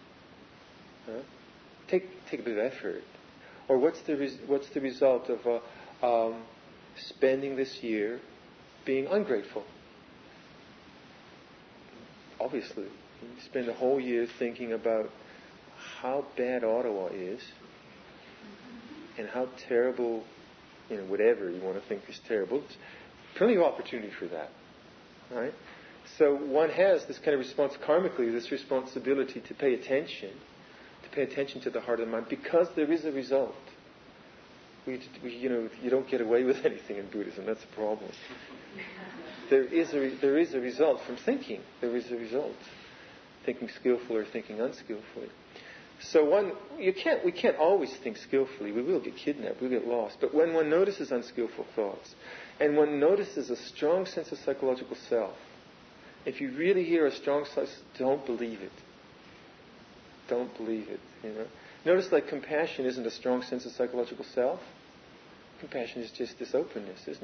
Take a bit of effort. Or what's the result of spending this year being ungrateful? Obviously, you spend a whole year thinking about how bad Ottawa is and how terrible, whatever you want to think is terrible. There's plenty of opportunity for that, right? So one has this kind of response karmically, this responsibility to pay attention to the heart of the mind, because there is a result. You don't get away with anything in Buddhism. That's a problem. There is a result from thinking. There is a result, thinking skillfully or thinking unskillfully. So we can't always think skillfully. We will get kidnapped. We'll get lost. But when one notices unskillful thoughts, and one notices a strong sense of psychological self, if you really hear a strong sense, don't believe it. Don't believe it. Notice that compassion isn't a strong sense of psychological self. Compassion is just this openness, isn't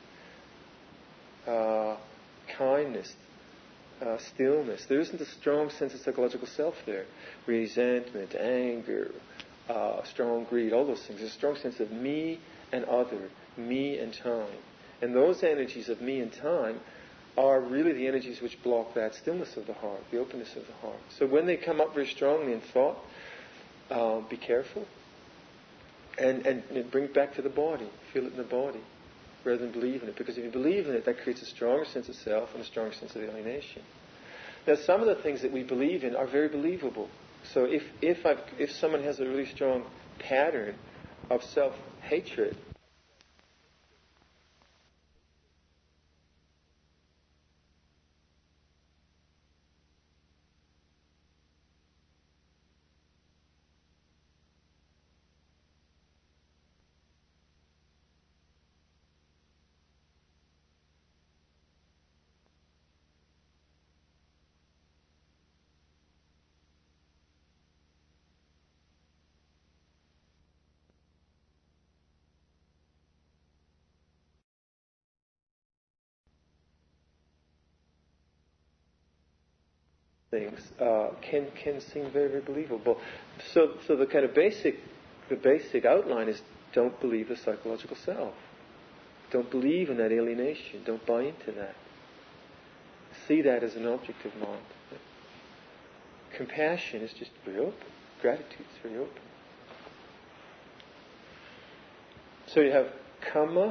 it? Kindness, stillness. There isn't a strong sense of psychological self there. Resentment, anger, strong greed, all those things. There's a strong sense of me and other, me and time. And those energies of me and time are really the energies which block that stillness of the heart, the openness of the heart. So when they come up very strongly in thought, be careful. And bring it back to the body. Feel it in the body, rather than believe in it. Because if you believe in it, that creates a stronger sense of self and a stronger sense of alienation. Now, some of the things that we believe in are very believable. So if someone has a really strong pattern of self-hatred, things can seem very, very believable. So the kind of basic outline is: don't believe the psychological self. Don't believe in that alienation. Don't buy into that. See that as an objective mind. Compassion is just very open. Gratitude is very open. So you have kamma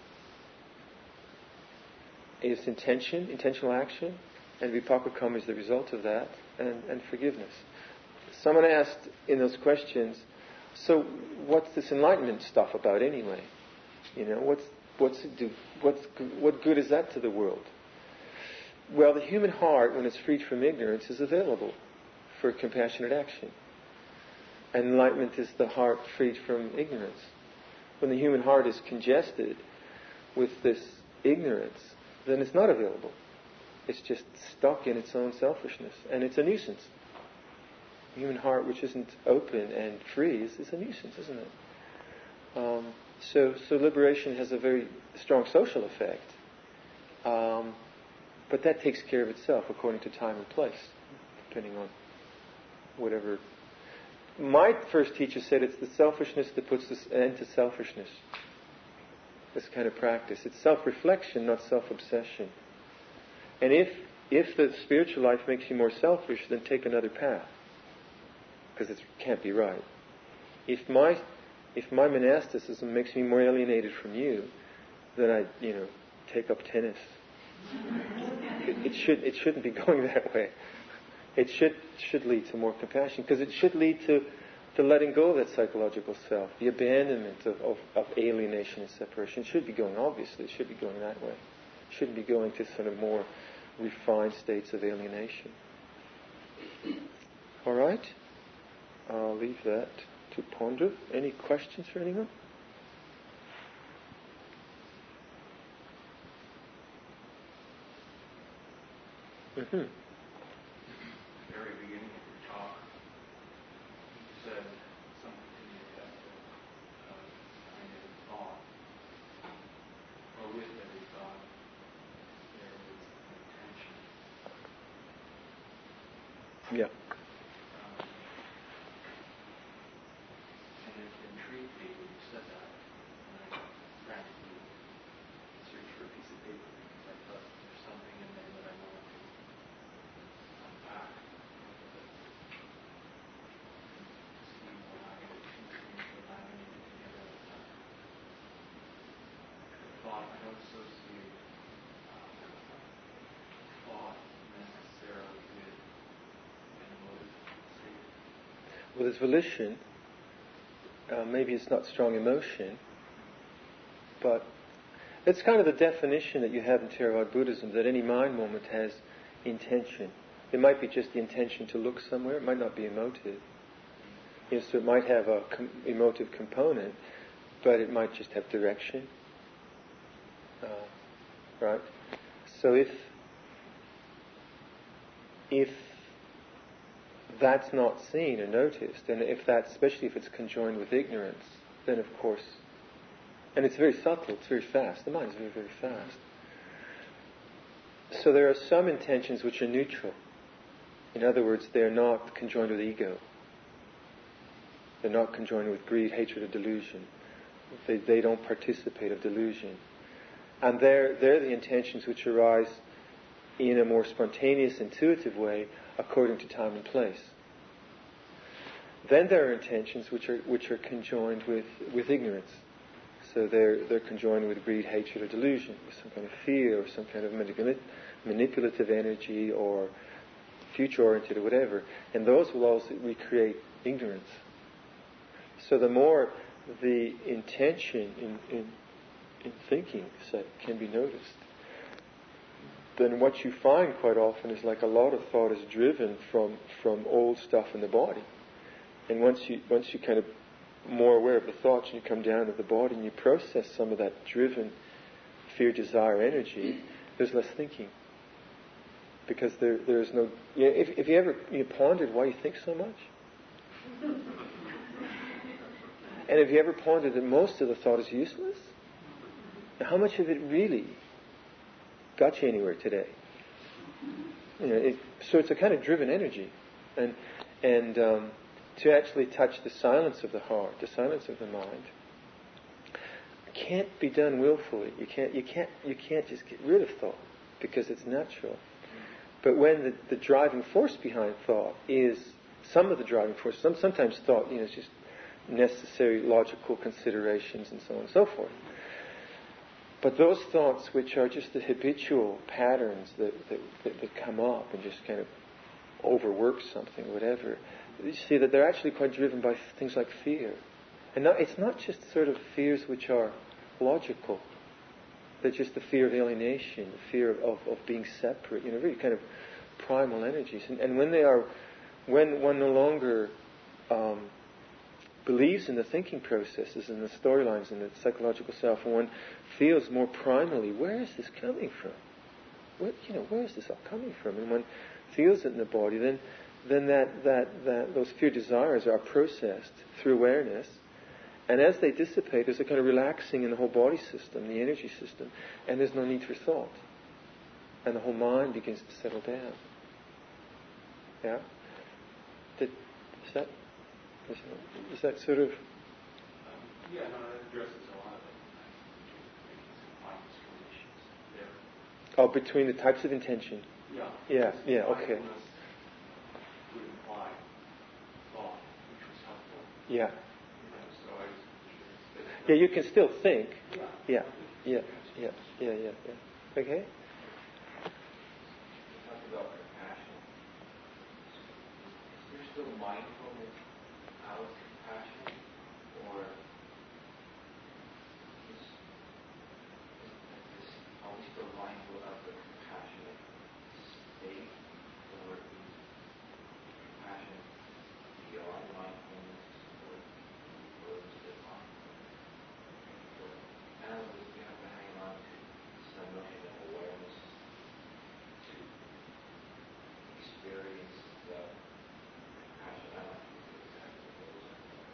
is intentional action. And vipaka kamma is the result of that, and forgiveness. Someone asked in those questions, so what's this enlightenment stuff about anyway? What's it do? What good is that to the world? Well, the human heart, when it's freed from ignorance, is available for compassionate action. And enlightenment is the heart freed from ignorance. When the human heart is congested with this ignorance, then it's not available. It's just stuck in its own selfishness, and it's a nuisance. The human heart, which isn't open and free, is a nuisance, isn't it? So liberation has a very strong social effect, but that takes care of itself according to time and place, depending on whatever. My first teacher said it's the selfishness that puts this end to selfishness. This kind of practice. It's self-reflection, not self-obsession. And if the spiritual life makes you more selfish, then take another path. Because it can't be right. if my monasticism makes me more alienated from you, then I take up tennis. It shouldn't be going that way. It should lead to more compassion, because it should lead to letting go of that psychological self, the abandonment of alienation and separation. It should be going, obviously, it should be going that way. It shouldn't be going to sort of more refined states of alienation. All right? I'll leave that to ponder. Any questions for anyone? Mm-hmm. Very beginning of your talk, you said something to the effect of behind every thought, or with every thought, there is an intention. Yeah. And it intrigued me when you said that, and I practically searched for a piece of paper because I thought there's something in there that I wanted to unpack see why it seems to allow me to get a thought. I don't associate thought necessarily with an emotive state. Well, there's volition. Maybe it's not strong emotion, but it's kind of the definition that you have in Theravada Buddhism, that any mind moment has intention. It might be just the intention to look somewhere. It might not be emotive. So it might have a emotive component, but it might just have direction. Right? So if that's not seen or noticed, and especially if it's conjoined with ignorance, then of course, and it's very subtle, it's very fast. The mind is very, very fast. So there are some intentions which are neutral. In other words, they're not conjoined with ego. They're not conjoined with greed, hatred, or delusion. They don't participate of delusion. And they're the intentions which arise in a more spontaneous, intuitive way, according to time and place. Then there are intentions which are conjoined with ignorance. So they're conjoined with greed, hatred, or delusion, with some kind of fear or some kind of manipulative energy or future-oriented or whatever. And those will also recreate ignorance. So the more the intention in thinking can be noticed, then what you find quite often is like a lot of thought is driven from old stuff in the body. And once you kind of more aware of the thoughts and you come down to the body and you process some of that driven fear, desire, energy, there's less thinking. Because there's no... if you ever pondered why you think so much? And have you ever pondered that most of the thought is useless? Now, how much of it really got you anywhere today? So it's a kind of driven energy, and to actually touch the silence of the heart, the silence of the mind, can't be done willfully. You can't just get rid of thought because it's natural. But when the driving force behind thought is some of the driving force, sometimes thought is just necessary logical considerations and so on and so forth. But those thoughts which are just the habitual patterns that come up and just kind of overwork something, whatever, you see that they're actually quite driven by things like fear. And it's not just sort of fears which are logical. They're just the fear of alienation, the fear of being separate, really kind of primal energies. And when one no longer believes in the thinking processes and the storylines and the psychological self, and one feels more primally, where is this coming from? Where is this all coming from? And one feels it in the body, then that those fear desires are processed through awareness, and as they dissipate, there's a kind of relaxing in the whole body system, the energy system, and there's no need for thought, and the whole mind begins to settle down. Yeah? Is that sort of... Yeah, no, that addresses a lot of it. Making some fine distinctions there. Oh, between the types of intention. Yeah, okay. Would imply thought, which was helpful. Yeah. Yeah, you can still think. Yeah. Okay? Talk about compassion. Is there still mindfulness out of compassion, or are we still mindful of the compassionate state, or is compassion beyond mindfulness, or is it not? And I was hanging on to some notion of awareness to experience the compassion. I don't know exactly what it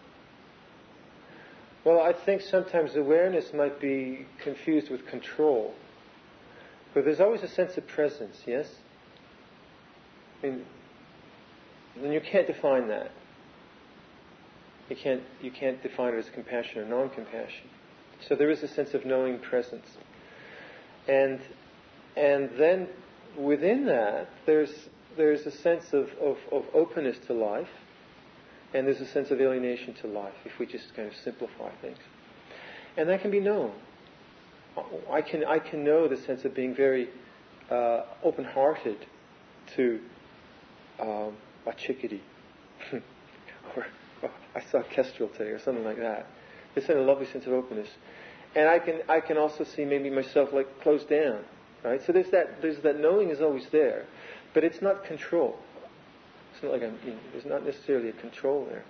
is. Well, I think sometimes awareness might be confused with control. But there's always a sense of presence, yes? I mean, and you can't define that. You can't define it as compassion or non-compassion. So there is a sense of knowing presence. And then within that, there's a sense of openness to life, and there's a sense of alienation to life, if we just kind of simplify things. And that can be known. I can know the sense of being very open-hearted to a chickadee, or I saw a kestrel today, or something like that. It's in a lovely sense of openness, and I can also see maybe myself like closed down, right? So there's that knowing is always there, but it's not control. It's not like there's not necessarily a control there,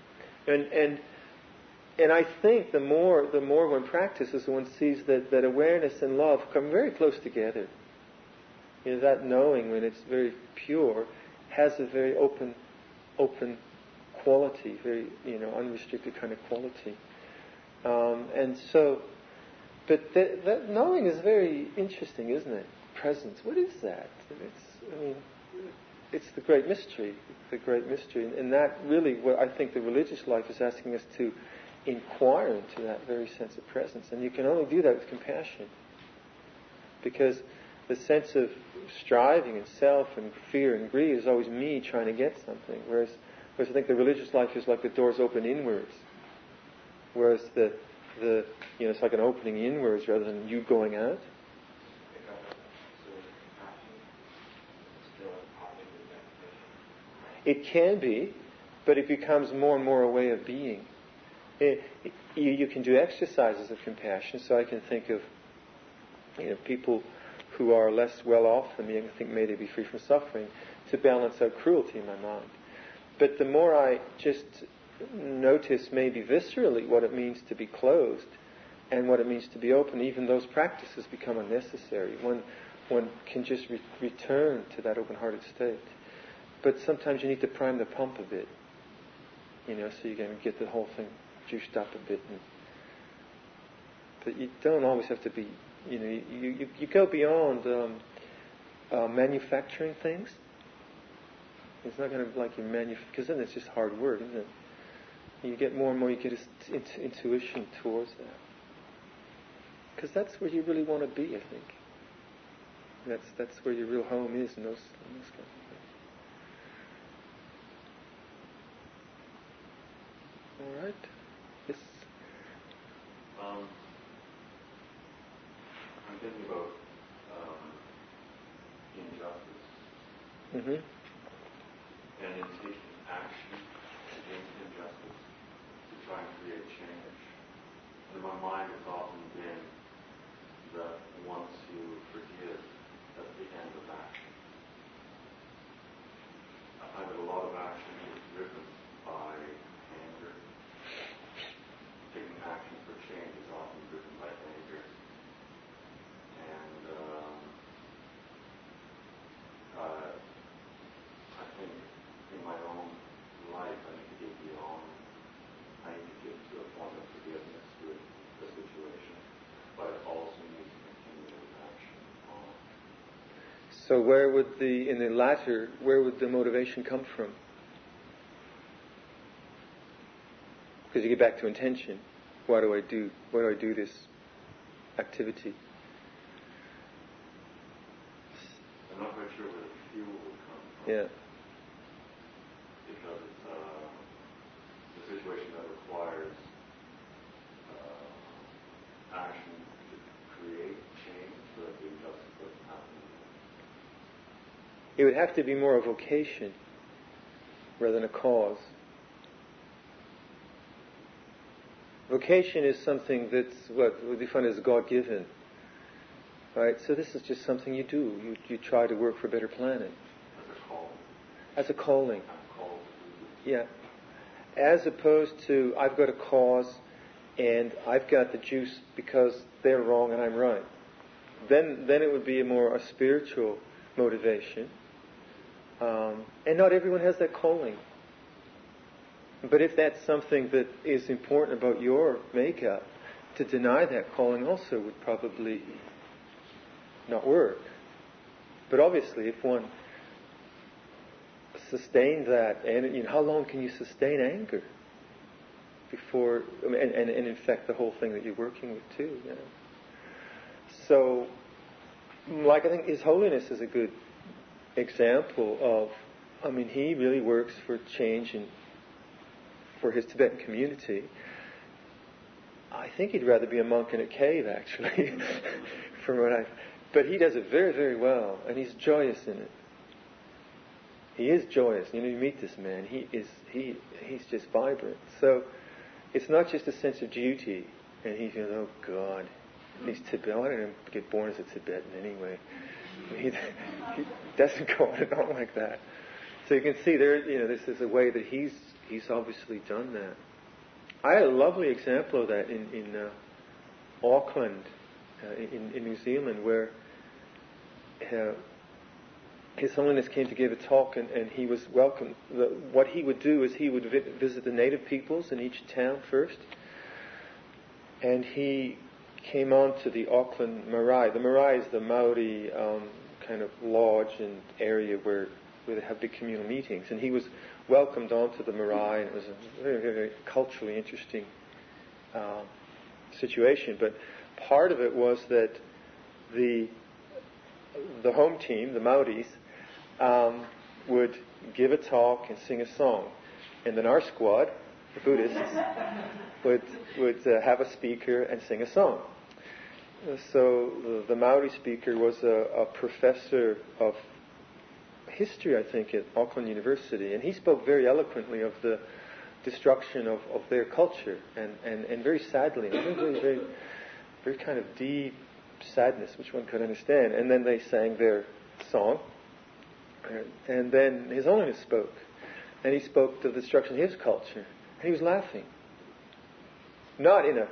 and I think the more one practices, one sees that awareness and love come very close together. That knowing, when it's very pure, has a very open quality, very unrestricted kind of quality. And so, but that knowing is very interesting, isn't it? Presence. What is that? It's the great mystery. The great mystery, and that really, what I think the religious life is asking us to inquire into, that very sense of presence. And you can only do that with compassion, because the sense of striving and self and fear and greed is always me trying to get something. Whereas I think the religious life is like the doors open inwards. Whereas it's like an opening inwards rather than you going out. It can be, but it becomes more and more a way of being. You can do exercises of compassion. So I can think of people who are less well off than me, I think may they be free from suffering, to balance out cruelty in my mind. But the more I just notice maybe viscerally what it means to be closed and what it means to be open, even those practices become unnecessary. One can just return to that open-hearted state. But sometimes you need to prime the pump a bit, so you can get the whole thing juiced up a bit. But you don't always have to be, you go beyond manufacturing things. It's not going to like you because then it's just hard work, isn't it? You get more and more, you get intuition towards that. Because that's where you really want to be, I think. That's where your real home is in those kinds of things. All right. Yes. I'm thinking about injustice. Mm-hmm. And in taking action against injustice to try and create change. And my mind has often been that once you forgive, that's the end of action. I find that a lot of action is driven by anger. Taking action for change is often driven by anger. And I think in my own life I need to get beyond. I need to get to a point of forgiveness with the situation, but it also needs to continue with action on. So where would the motivation come from? Because you get back to intention. Why do I do this activity? I'm not quite sure where the fuel would come from. Yeah. Because it's a situation that requires It would have to be more a vocation rather than a cause. Vocation is something that's what we define as God-given. Right? So this is just something you do. You try to work for a better planet. As a calling. Yeah. As opposed to, I've got a cause and I've got the juice because they're wrong and I'm right. Then it would be a spiritual motivation. And not everyone has that calling. But if that's something that is important about your makeup, to deny that calling also would probably not work. But obviously, if one sustained that, and how long can you sustain anger before, and infect the whole thing that you're working with too? You know? So, I think His Holiness is a good example of. He really works for change for his Tibetan community. I think he'd rather be a monk in a cave, actually, but he does it very, very well, and he's joyous in it. He is joyous. You meet this man, he's just vibrant. So it's not just a sense of duty, and he feels, oh God, he's Tibetan. I didn't get born as a Tibetan anyway. He doesn't go on like that. So you can see there, this is a way that he's obviously done that. I had a lovely example of that in Auckland, in New Zealand, where His Holiness came to give a talk, and he was welcomed. What he would do is he would visit the native peoples in each town first, and he came on to the Auckland Marae. The Marae is the Maori kind of lodge and area where they have big communal meetings, and he was welcomed onto the Marae, and it was a very, very, very culturally interesting situation. But part of it was that the home team, the Maoris, would give a talk and sing a song, and then our squad, the Buddhists, would have a speaker and sing a song. So the Maori speaker was a professor of history, I think, at Auckland University, and he spoke very eloquently of the destruction of their culture, and very sadly, very, very, very kind of deep sadness, which one could understand. And then they sang their song, and then His Holiness spoke, and he spoke to the destruction of his culture, and he was laughing, not in a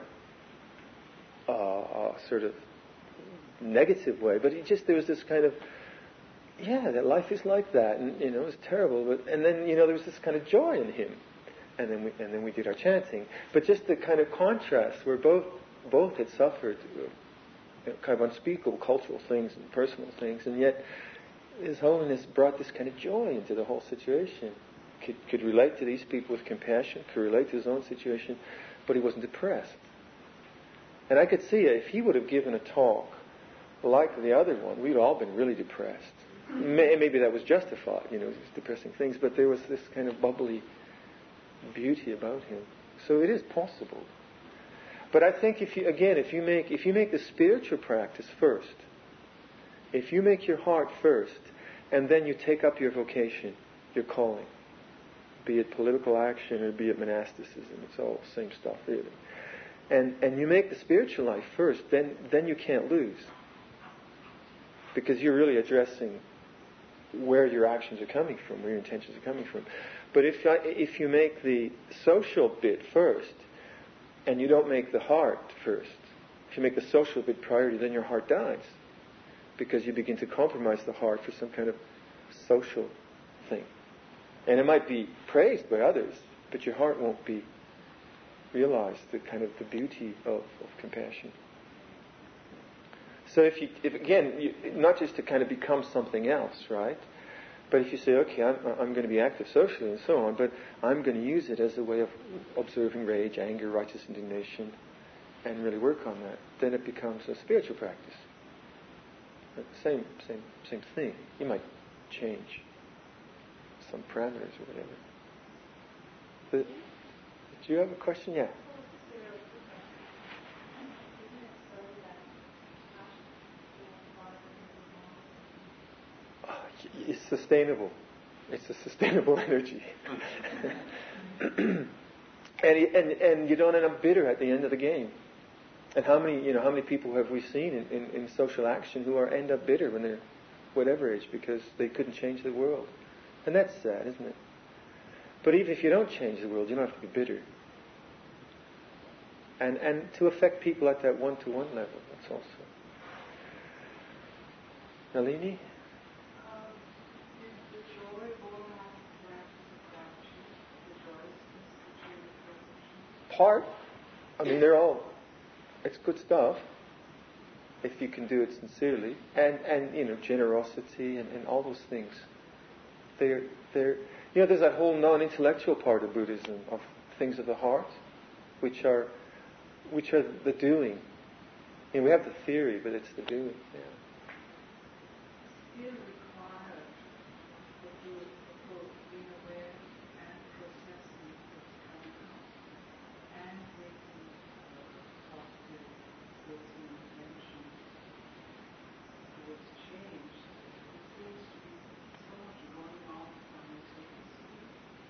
sort of negative way, but there was this kind of, that life is like that, and it was terrible. But and then there was this kind of joy in him, and then we did our chanting. But just the kind of contrast where both had suffered kind of unspeakable cultural things and personal things, and yet His Holiness brought this kind of joy into the whole situation. Could relate to these people with compassion, could relate to his own situation, but he wasn't depressed. And I could see if he would have given a talk like the other one, we'd all been really depressed. Maybe that was justified, these depressing things, but there was this kind of bubbly beauty about him. So it is possible. But I think if you make the spiritual practice first, if you make your heart first, and then you take up your vocation, your calling, be it political action or be it monasticism, it's all the same stuff really. And you make the spiritual life first, then you can't lose. Because you're really addressing where your actions are coming from, where your intentions are coming from. But if you make the social bit first, and you don't make the heart first, if you make the social bit priority, then your heart dies. Because you begin to compromise the heart for some kind of social thing. And it might be praised by others, but your heart won't be realized, the beauty of compassion. So if again, not just to kind of become something else, right? But if you say, okay, I'm going to be active socially and so on, but I'm going to use it as a way of observing rage, anger, righteous indignation, and really work on that, then it becomes a spiritual practice. Same thing. You might change some parameters or whatever. But, do you have a question? Yeah. sustainable. It's a sustainable energy. and you don't end up bitter at the end of the game. And how many people have we seen in social action who end up bitter when they're whatever age because they couldn't change the world? And that's sad, isn't it? But even if you don't change the world, you don't have to be bitter. And to affect people at that one-to-one level, that's also. Nalini? Part. I mean, it's good stuff if you can do it sincerely. And generosity and all those things. They're there's that whole non-intellectual part of Buddhism, of things of the heart, which are the doing. We have the theory, but it's the doing. Yeah. Still required to do both being aware and processing what's coming out and making positive thoughts and intentions towards change. It seems to be so much going on simultaneously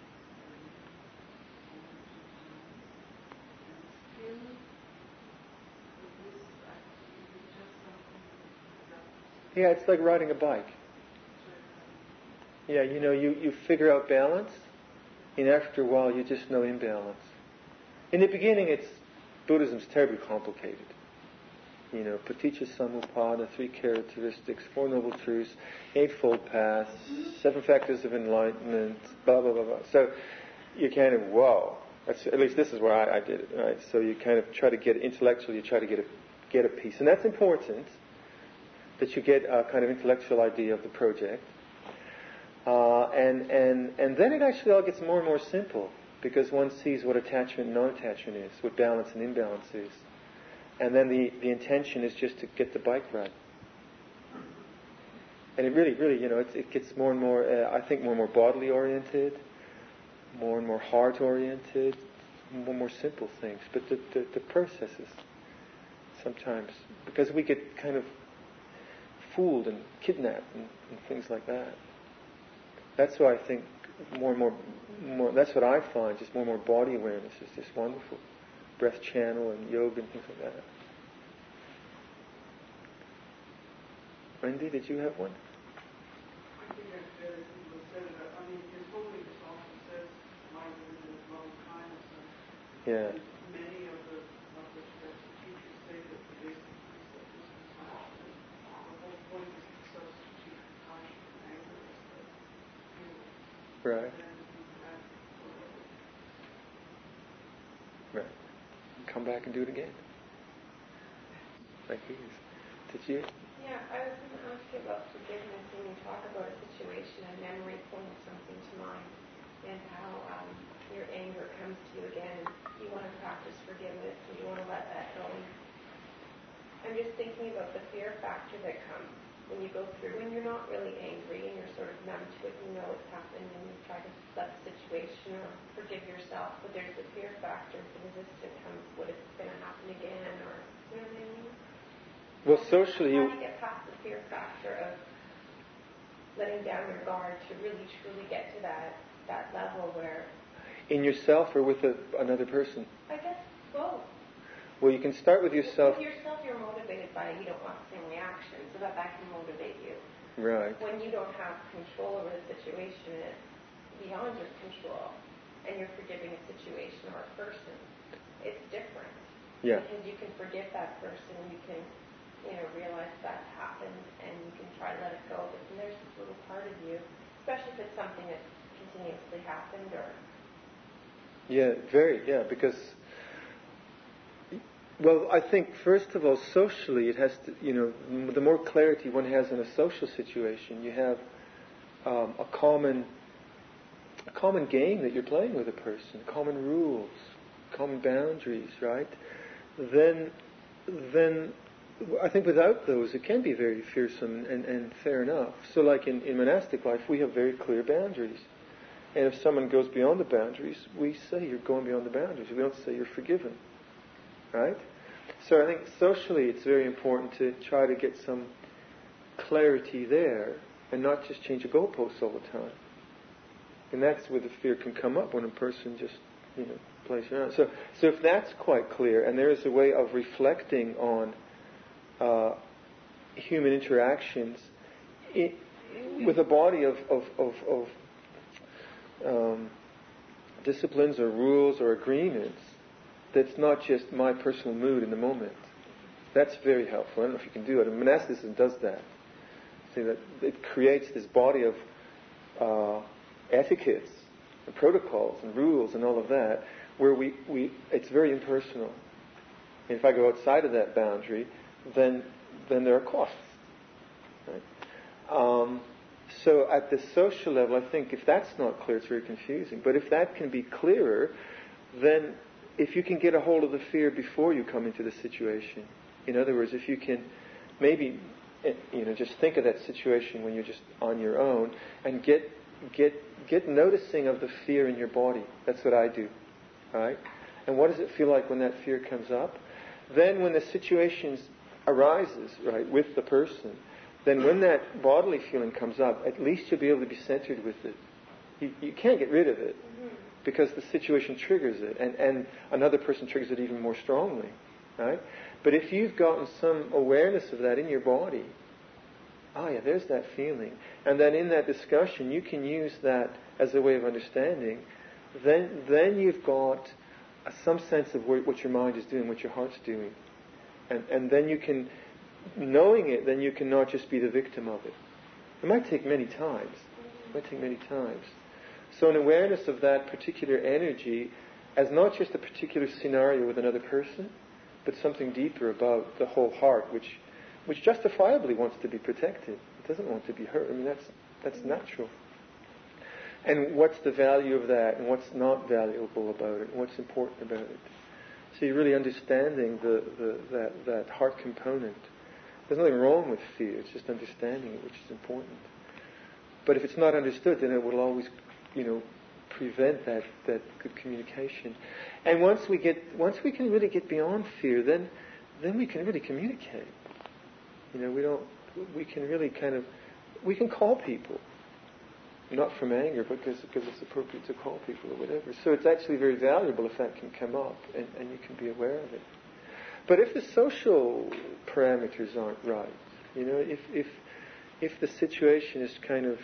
and still with this practice is just something that Yeah, it's like riding a bike. Yeah, you figure out balance, and after a while you just know imbalance. In the beginning, Buddhism's terribly complicated. Paticca Samuppada, 3 characteristics, 4 noble truths, 8-fold paths, 7 factors of enlightenment, blah blah blah blah. So you kind of at least this is where I did it, right? So you kind of try to get intellectually, you try to get a piece, and that's important. That you get a kind of intellectual idea of the project. And then it actually all gets more and more simple because one sees what attachment and non-attachment is, what balance and imbalance is. And then the intention is just to get the bike right. And it really, it gets more and more, I think, more and more bodily oriented, more and more heart oriented, more and more simple things. But the processes sometimes, because we get kind of fooled and kidnapped and things like that. That's why I think more and more, that's what I find, just more and more body awareness is just wonderful. Breath channel and yoga and things like that. Wendy, did you have one? I think that's very people said it. I mean, his holiness often says mindfulness and loving kindness. Yeah. Many of the Tibetan teachers say that the basic precept is compassion. The whole point is to substitute compassion and anger as the fuel. Right. And then you act forever. Right. Come back and do it again. Thank you. Did you? Yeah, I was going to ask you about forgiveness when you talk about a situation and memory pulling something to mind and how your anger comes to you again. You want to practice forgiveness and you want to let that go. I'm just thinking about the fear factor that comes when you go through when you're not really angry and you're sort of numb to it, you know it's happened and you try to let the situation or forgive yourself, but there's the fear factor, the resistance comes, what if it's going to happen again, or you know what I mean? Well, socially, how do you get past the fear factor of letting down your guard to really truly get to that level where... In yourself or with another person? I guess both. Well, you can start with yourself. With yourself, you're motivated by you don't want the same reaction, so that can motivate you. Right. When you don't have control over the situation, it's beyond your control, and you're forgiving a situation or a person, it's different. Yeah. Because you can forgive that person, you can realize that happened, and you can try to let it go. But then there's this little part of you, especially if it's something that continuously happened, or... Yeah, because... Well, I think, first of all, socially, it has to, the more clarity one has in a social situation, you have a common game that you're playing with a person, common rules, common boundaries, right? Then I think without those, it can be very fearsome and fair enough. So like in monastic life, we have very clear boundaries. And if someone goes beyond the boundaries, we say you're going beyond the boundaries. We don't say you're forgiven. Right? So I think socially it's very important to try to get some clarity there. and not just change the goalposts all the time. And that's where the fear can come up, when a person just, plays around. So if that's quite clear, and there is a way of reflecting on human interactions with a body of disciplines or rules or agreements, that's not just my personal mood in the moment. That's very helpful. I don't know if you can do it. And monasticism does that. See, that it creates this body of etiquettes and protocols and rules and all of that, where it's very impersonal. And if I go outside of that boundary, then there are costs. Right? So at the social level, I think if that's not clear, it's very confusing. But if that can be clearer, then if you can get a hold of the fear before you come into the situation, in other words, if you can maybe just think of that situation when you're just on your own, and get noticing of the fear in your body. That's what I do, right? And what does it feel like when that fear comes up? Then when the situation arises, right, with the person, then when that bodily feeling comes up, at least you'll be able to be centered with it. You can't get rid of it, because the situation triggers it, and another person triggers it even more strongly, right? But if you've gotten some awareness of that in your body, there's that feeling, and then in that discussion you can use that as a way of understanding, then you've got some sense of what your mind is doing, what your heart's doing, and then you can, knowing it, then you can not just be the victim of it. It might take many times. So an awareness of that particular energy as not just a particular scenario with another person, but something deeper about the whole heart, which justifiably wants to be protected. It doesn't want to be hurt. I mean, that's natural. And what's the value of that, and what's not valuable about it, and what's important about it. So you're really understanding that heart component. There's nothing wrong with fear. It's just understanding it, which is important. But if it's not understood, then it will always, prevent that good communication. And once we can really get beyond fear, then we can really communicate. We can really we can call people, not from anger, but because it's appropriate to call people or whatever. So it's actually very valuable if that can come up, and you can be aware of it. But if the social parameters aren't right, if the situation is kind of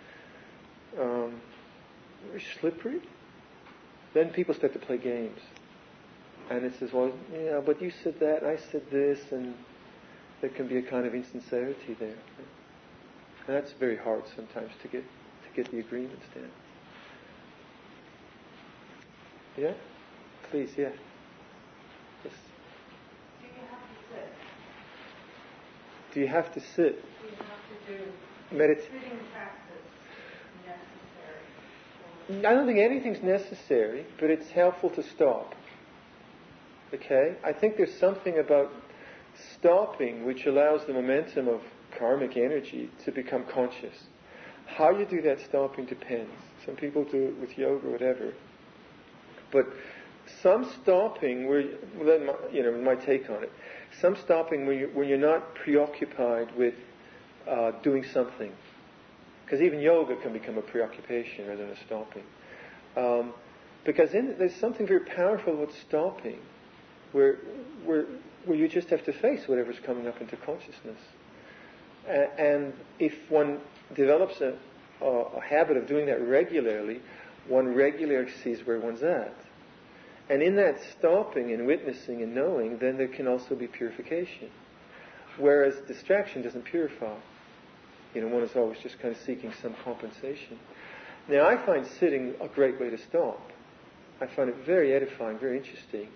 very slippery, then people start to play games. And it says, well, yeah, but you said that, I said this, and there can be a kind of insincerity there. And that's very hard sometimes to get the agreements down. Yeah? Please, yeah. Yes. Do you have to sit? Do you have to do sitting practice necessary? I don't think anything's necessary, but it's helpful to stop. Okay? I think there's something about stopping which allows the momentum of karmic energy to become conscious. How you do that stopping depends. Some people do it with yoga or whatever. But some stopping, my take on it, some stopping when you're not preoccupied with doing something. Because even yoga can become a preoccupation rather than a stopping. Because there's something very powerful about stopping, where you just have to face whatever's coming up into consciousness. And if one develops a habit of doing that regularly, one regularly sees where one's at. And in that stopping and witnessing and knowing, then there can also be purification. Whereas distraction doesn't purify. One is always just kind of seeking some compensation. Now, I find sitting a great way to stop. I find it very edifying, very interesting.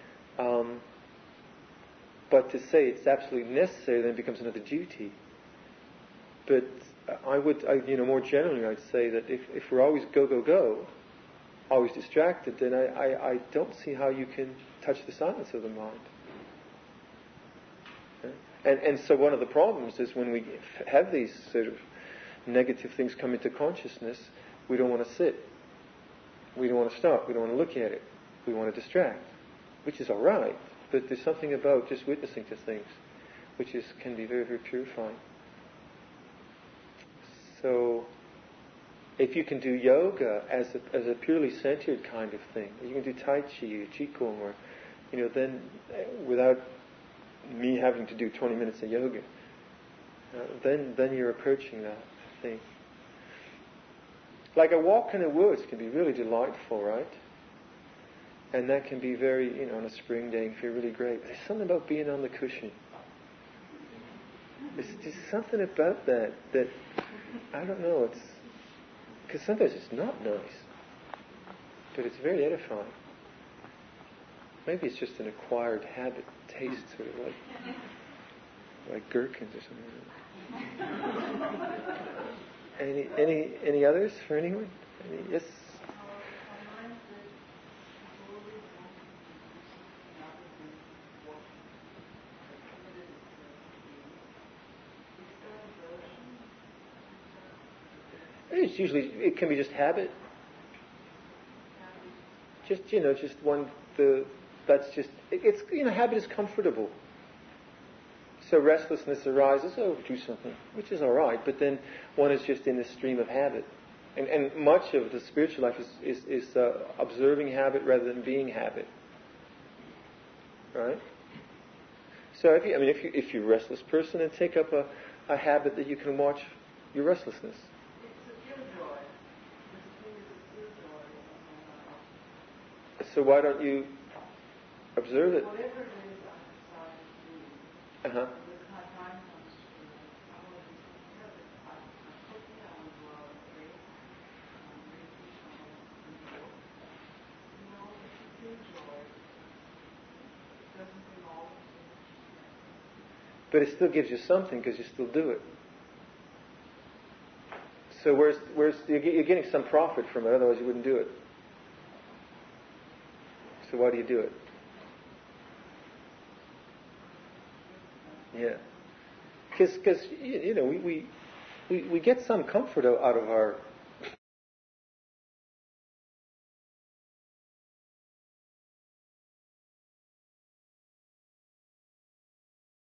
But to say it's absolutely necessary then becomes another duty. But more generally, I'd say that if we're always go, always distracted, then I don't see how you can touch the silence of the mind. And so one of the problems is when we have these sort of negative things come into consciousness, we don't want to sit. We don't want to stop. We don't want to look at it. We want to distract, which is all right. But there's something about just witnessing to things which can be very, very purifying. So, if you can do yoga as a purely centered kind of thing, you can do Tai Chi or Qigong, or, then without me having to do 20 minutes of yoga, then you're approaching that thing. Like a walk in the woods can be really delightful, right? And that can be very, on a spring day, can feel really great. But there's something about being on the cushion. There's just something about that, I don't know, because sometimes it's not nice. But it's very edifying. Maybe it's just an acquired habit, taste, sort of like gherkins or something. Any others for anyone? Yes? It can be just habit. Habit is comfortable. So restlessness arises, do something, which is all right, but then one is just in this stream of habit. And much of the spiritual life is observing habit rather than being habit. Right? So if you're a restless person, then take up a habit that you can watch your restlessness. So why don't you observe it? Whatever it is I decide to do, Uh-huh. this my time comes to do, I want to just observe it. I put down the law of grace, if you feel joy, it doesn't bring all the things. But it still gives you something because you still do it. So where's you're getting some profit from it, otherwise you wouldn't do it. So why do you do it? Yeah, because we get some comfort out of our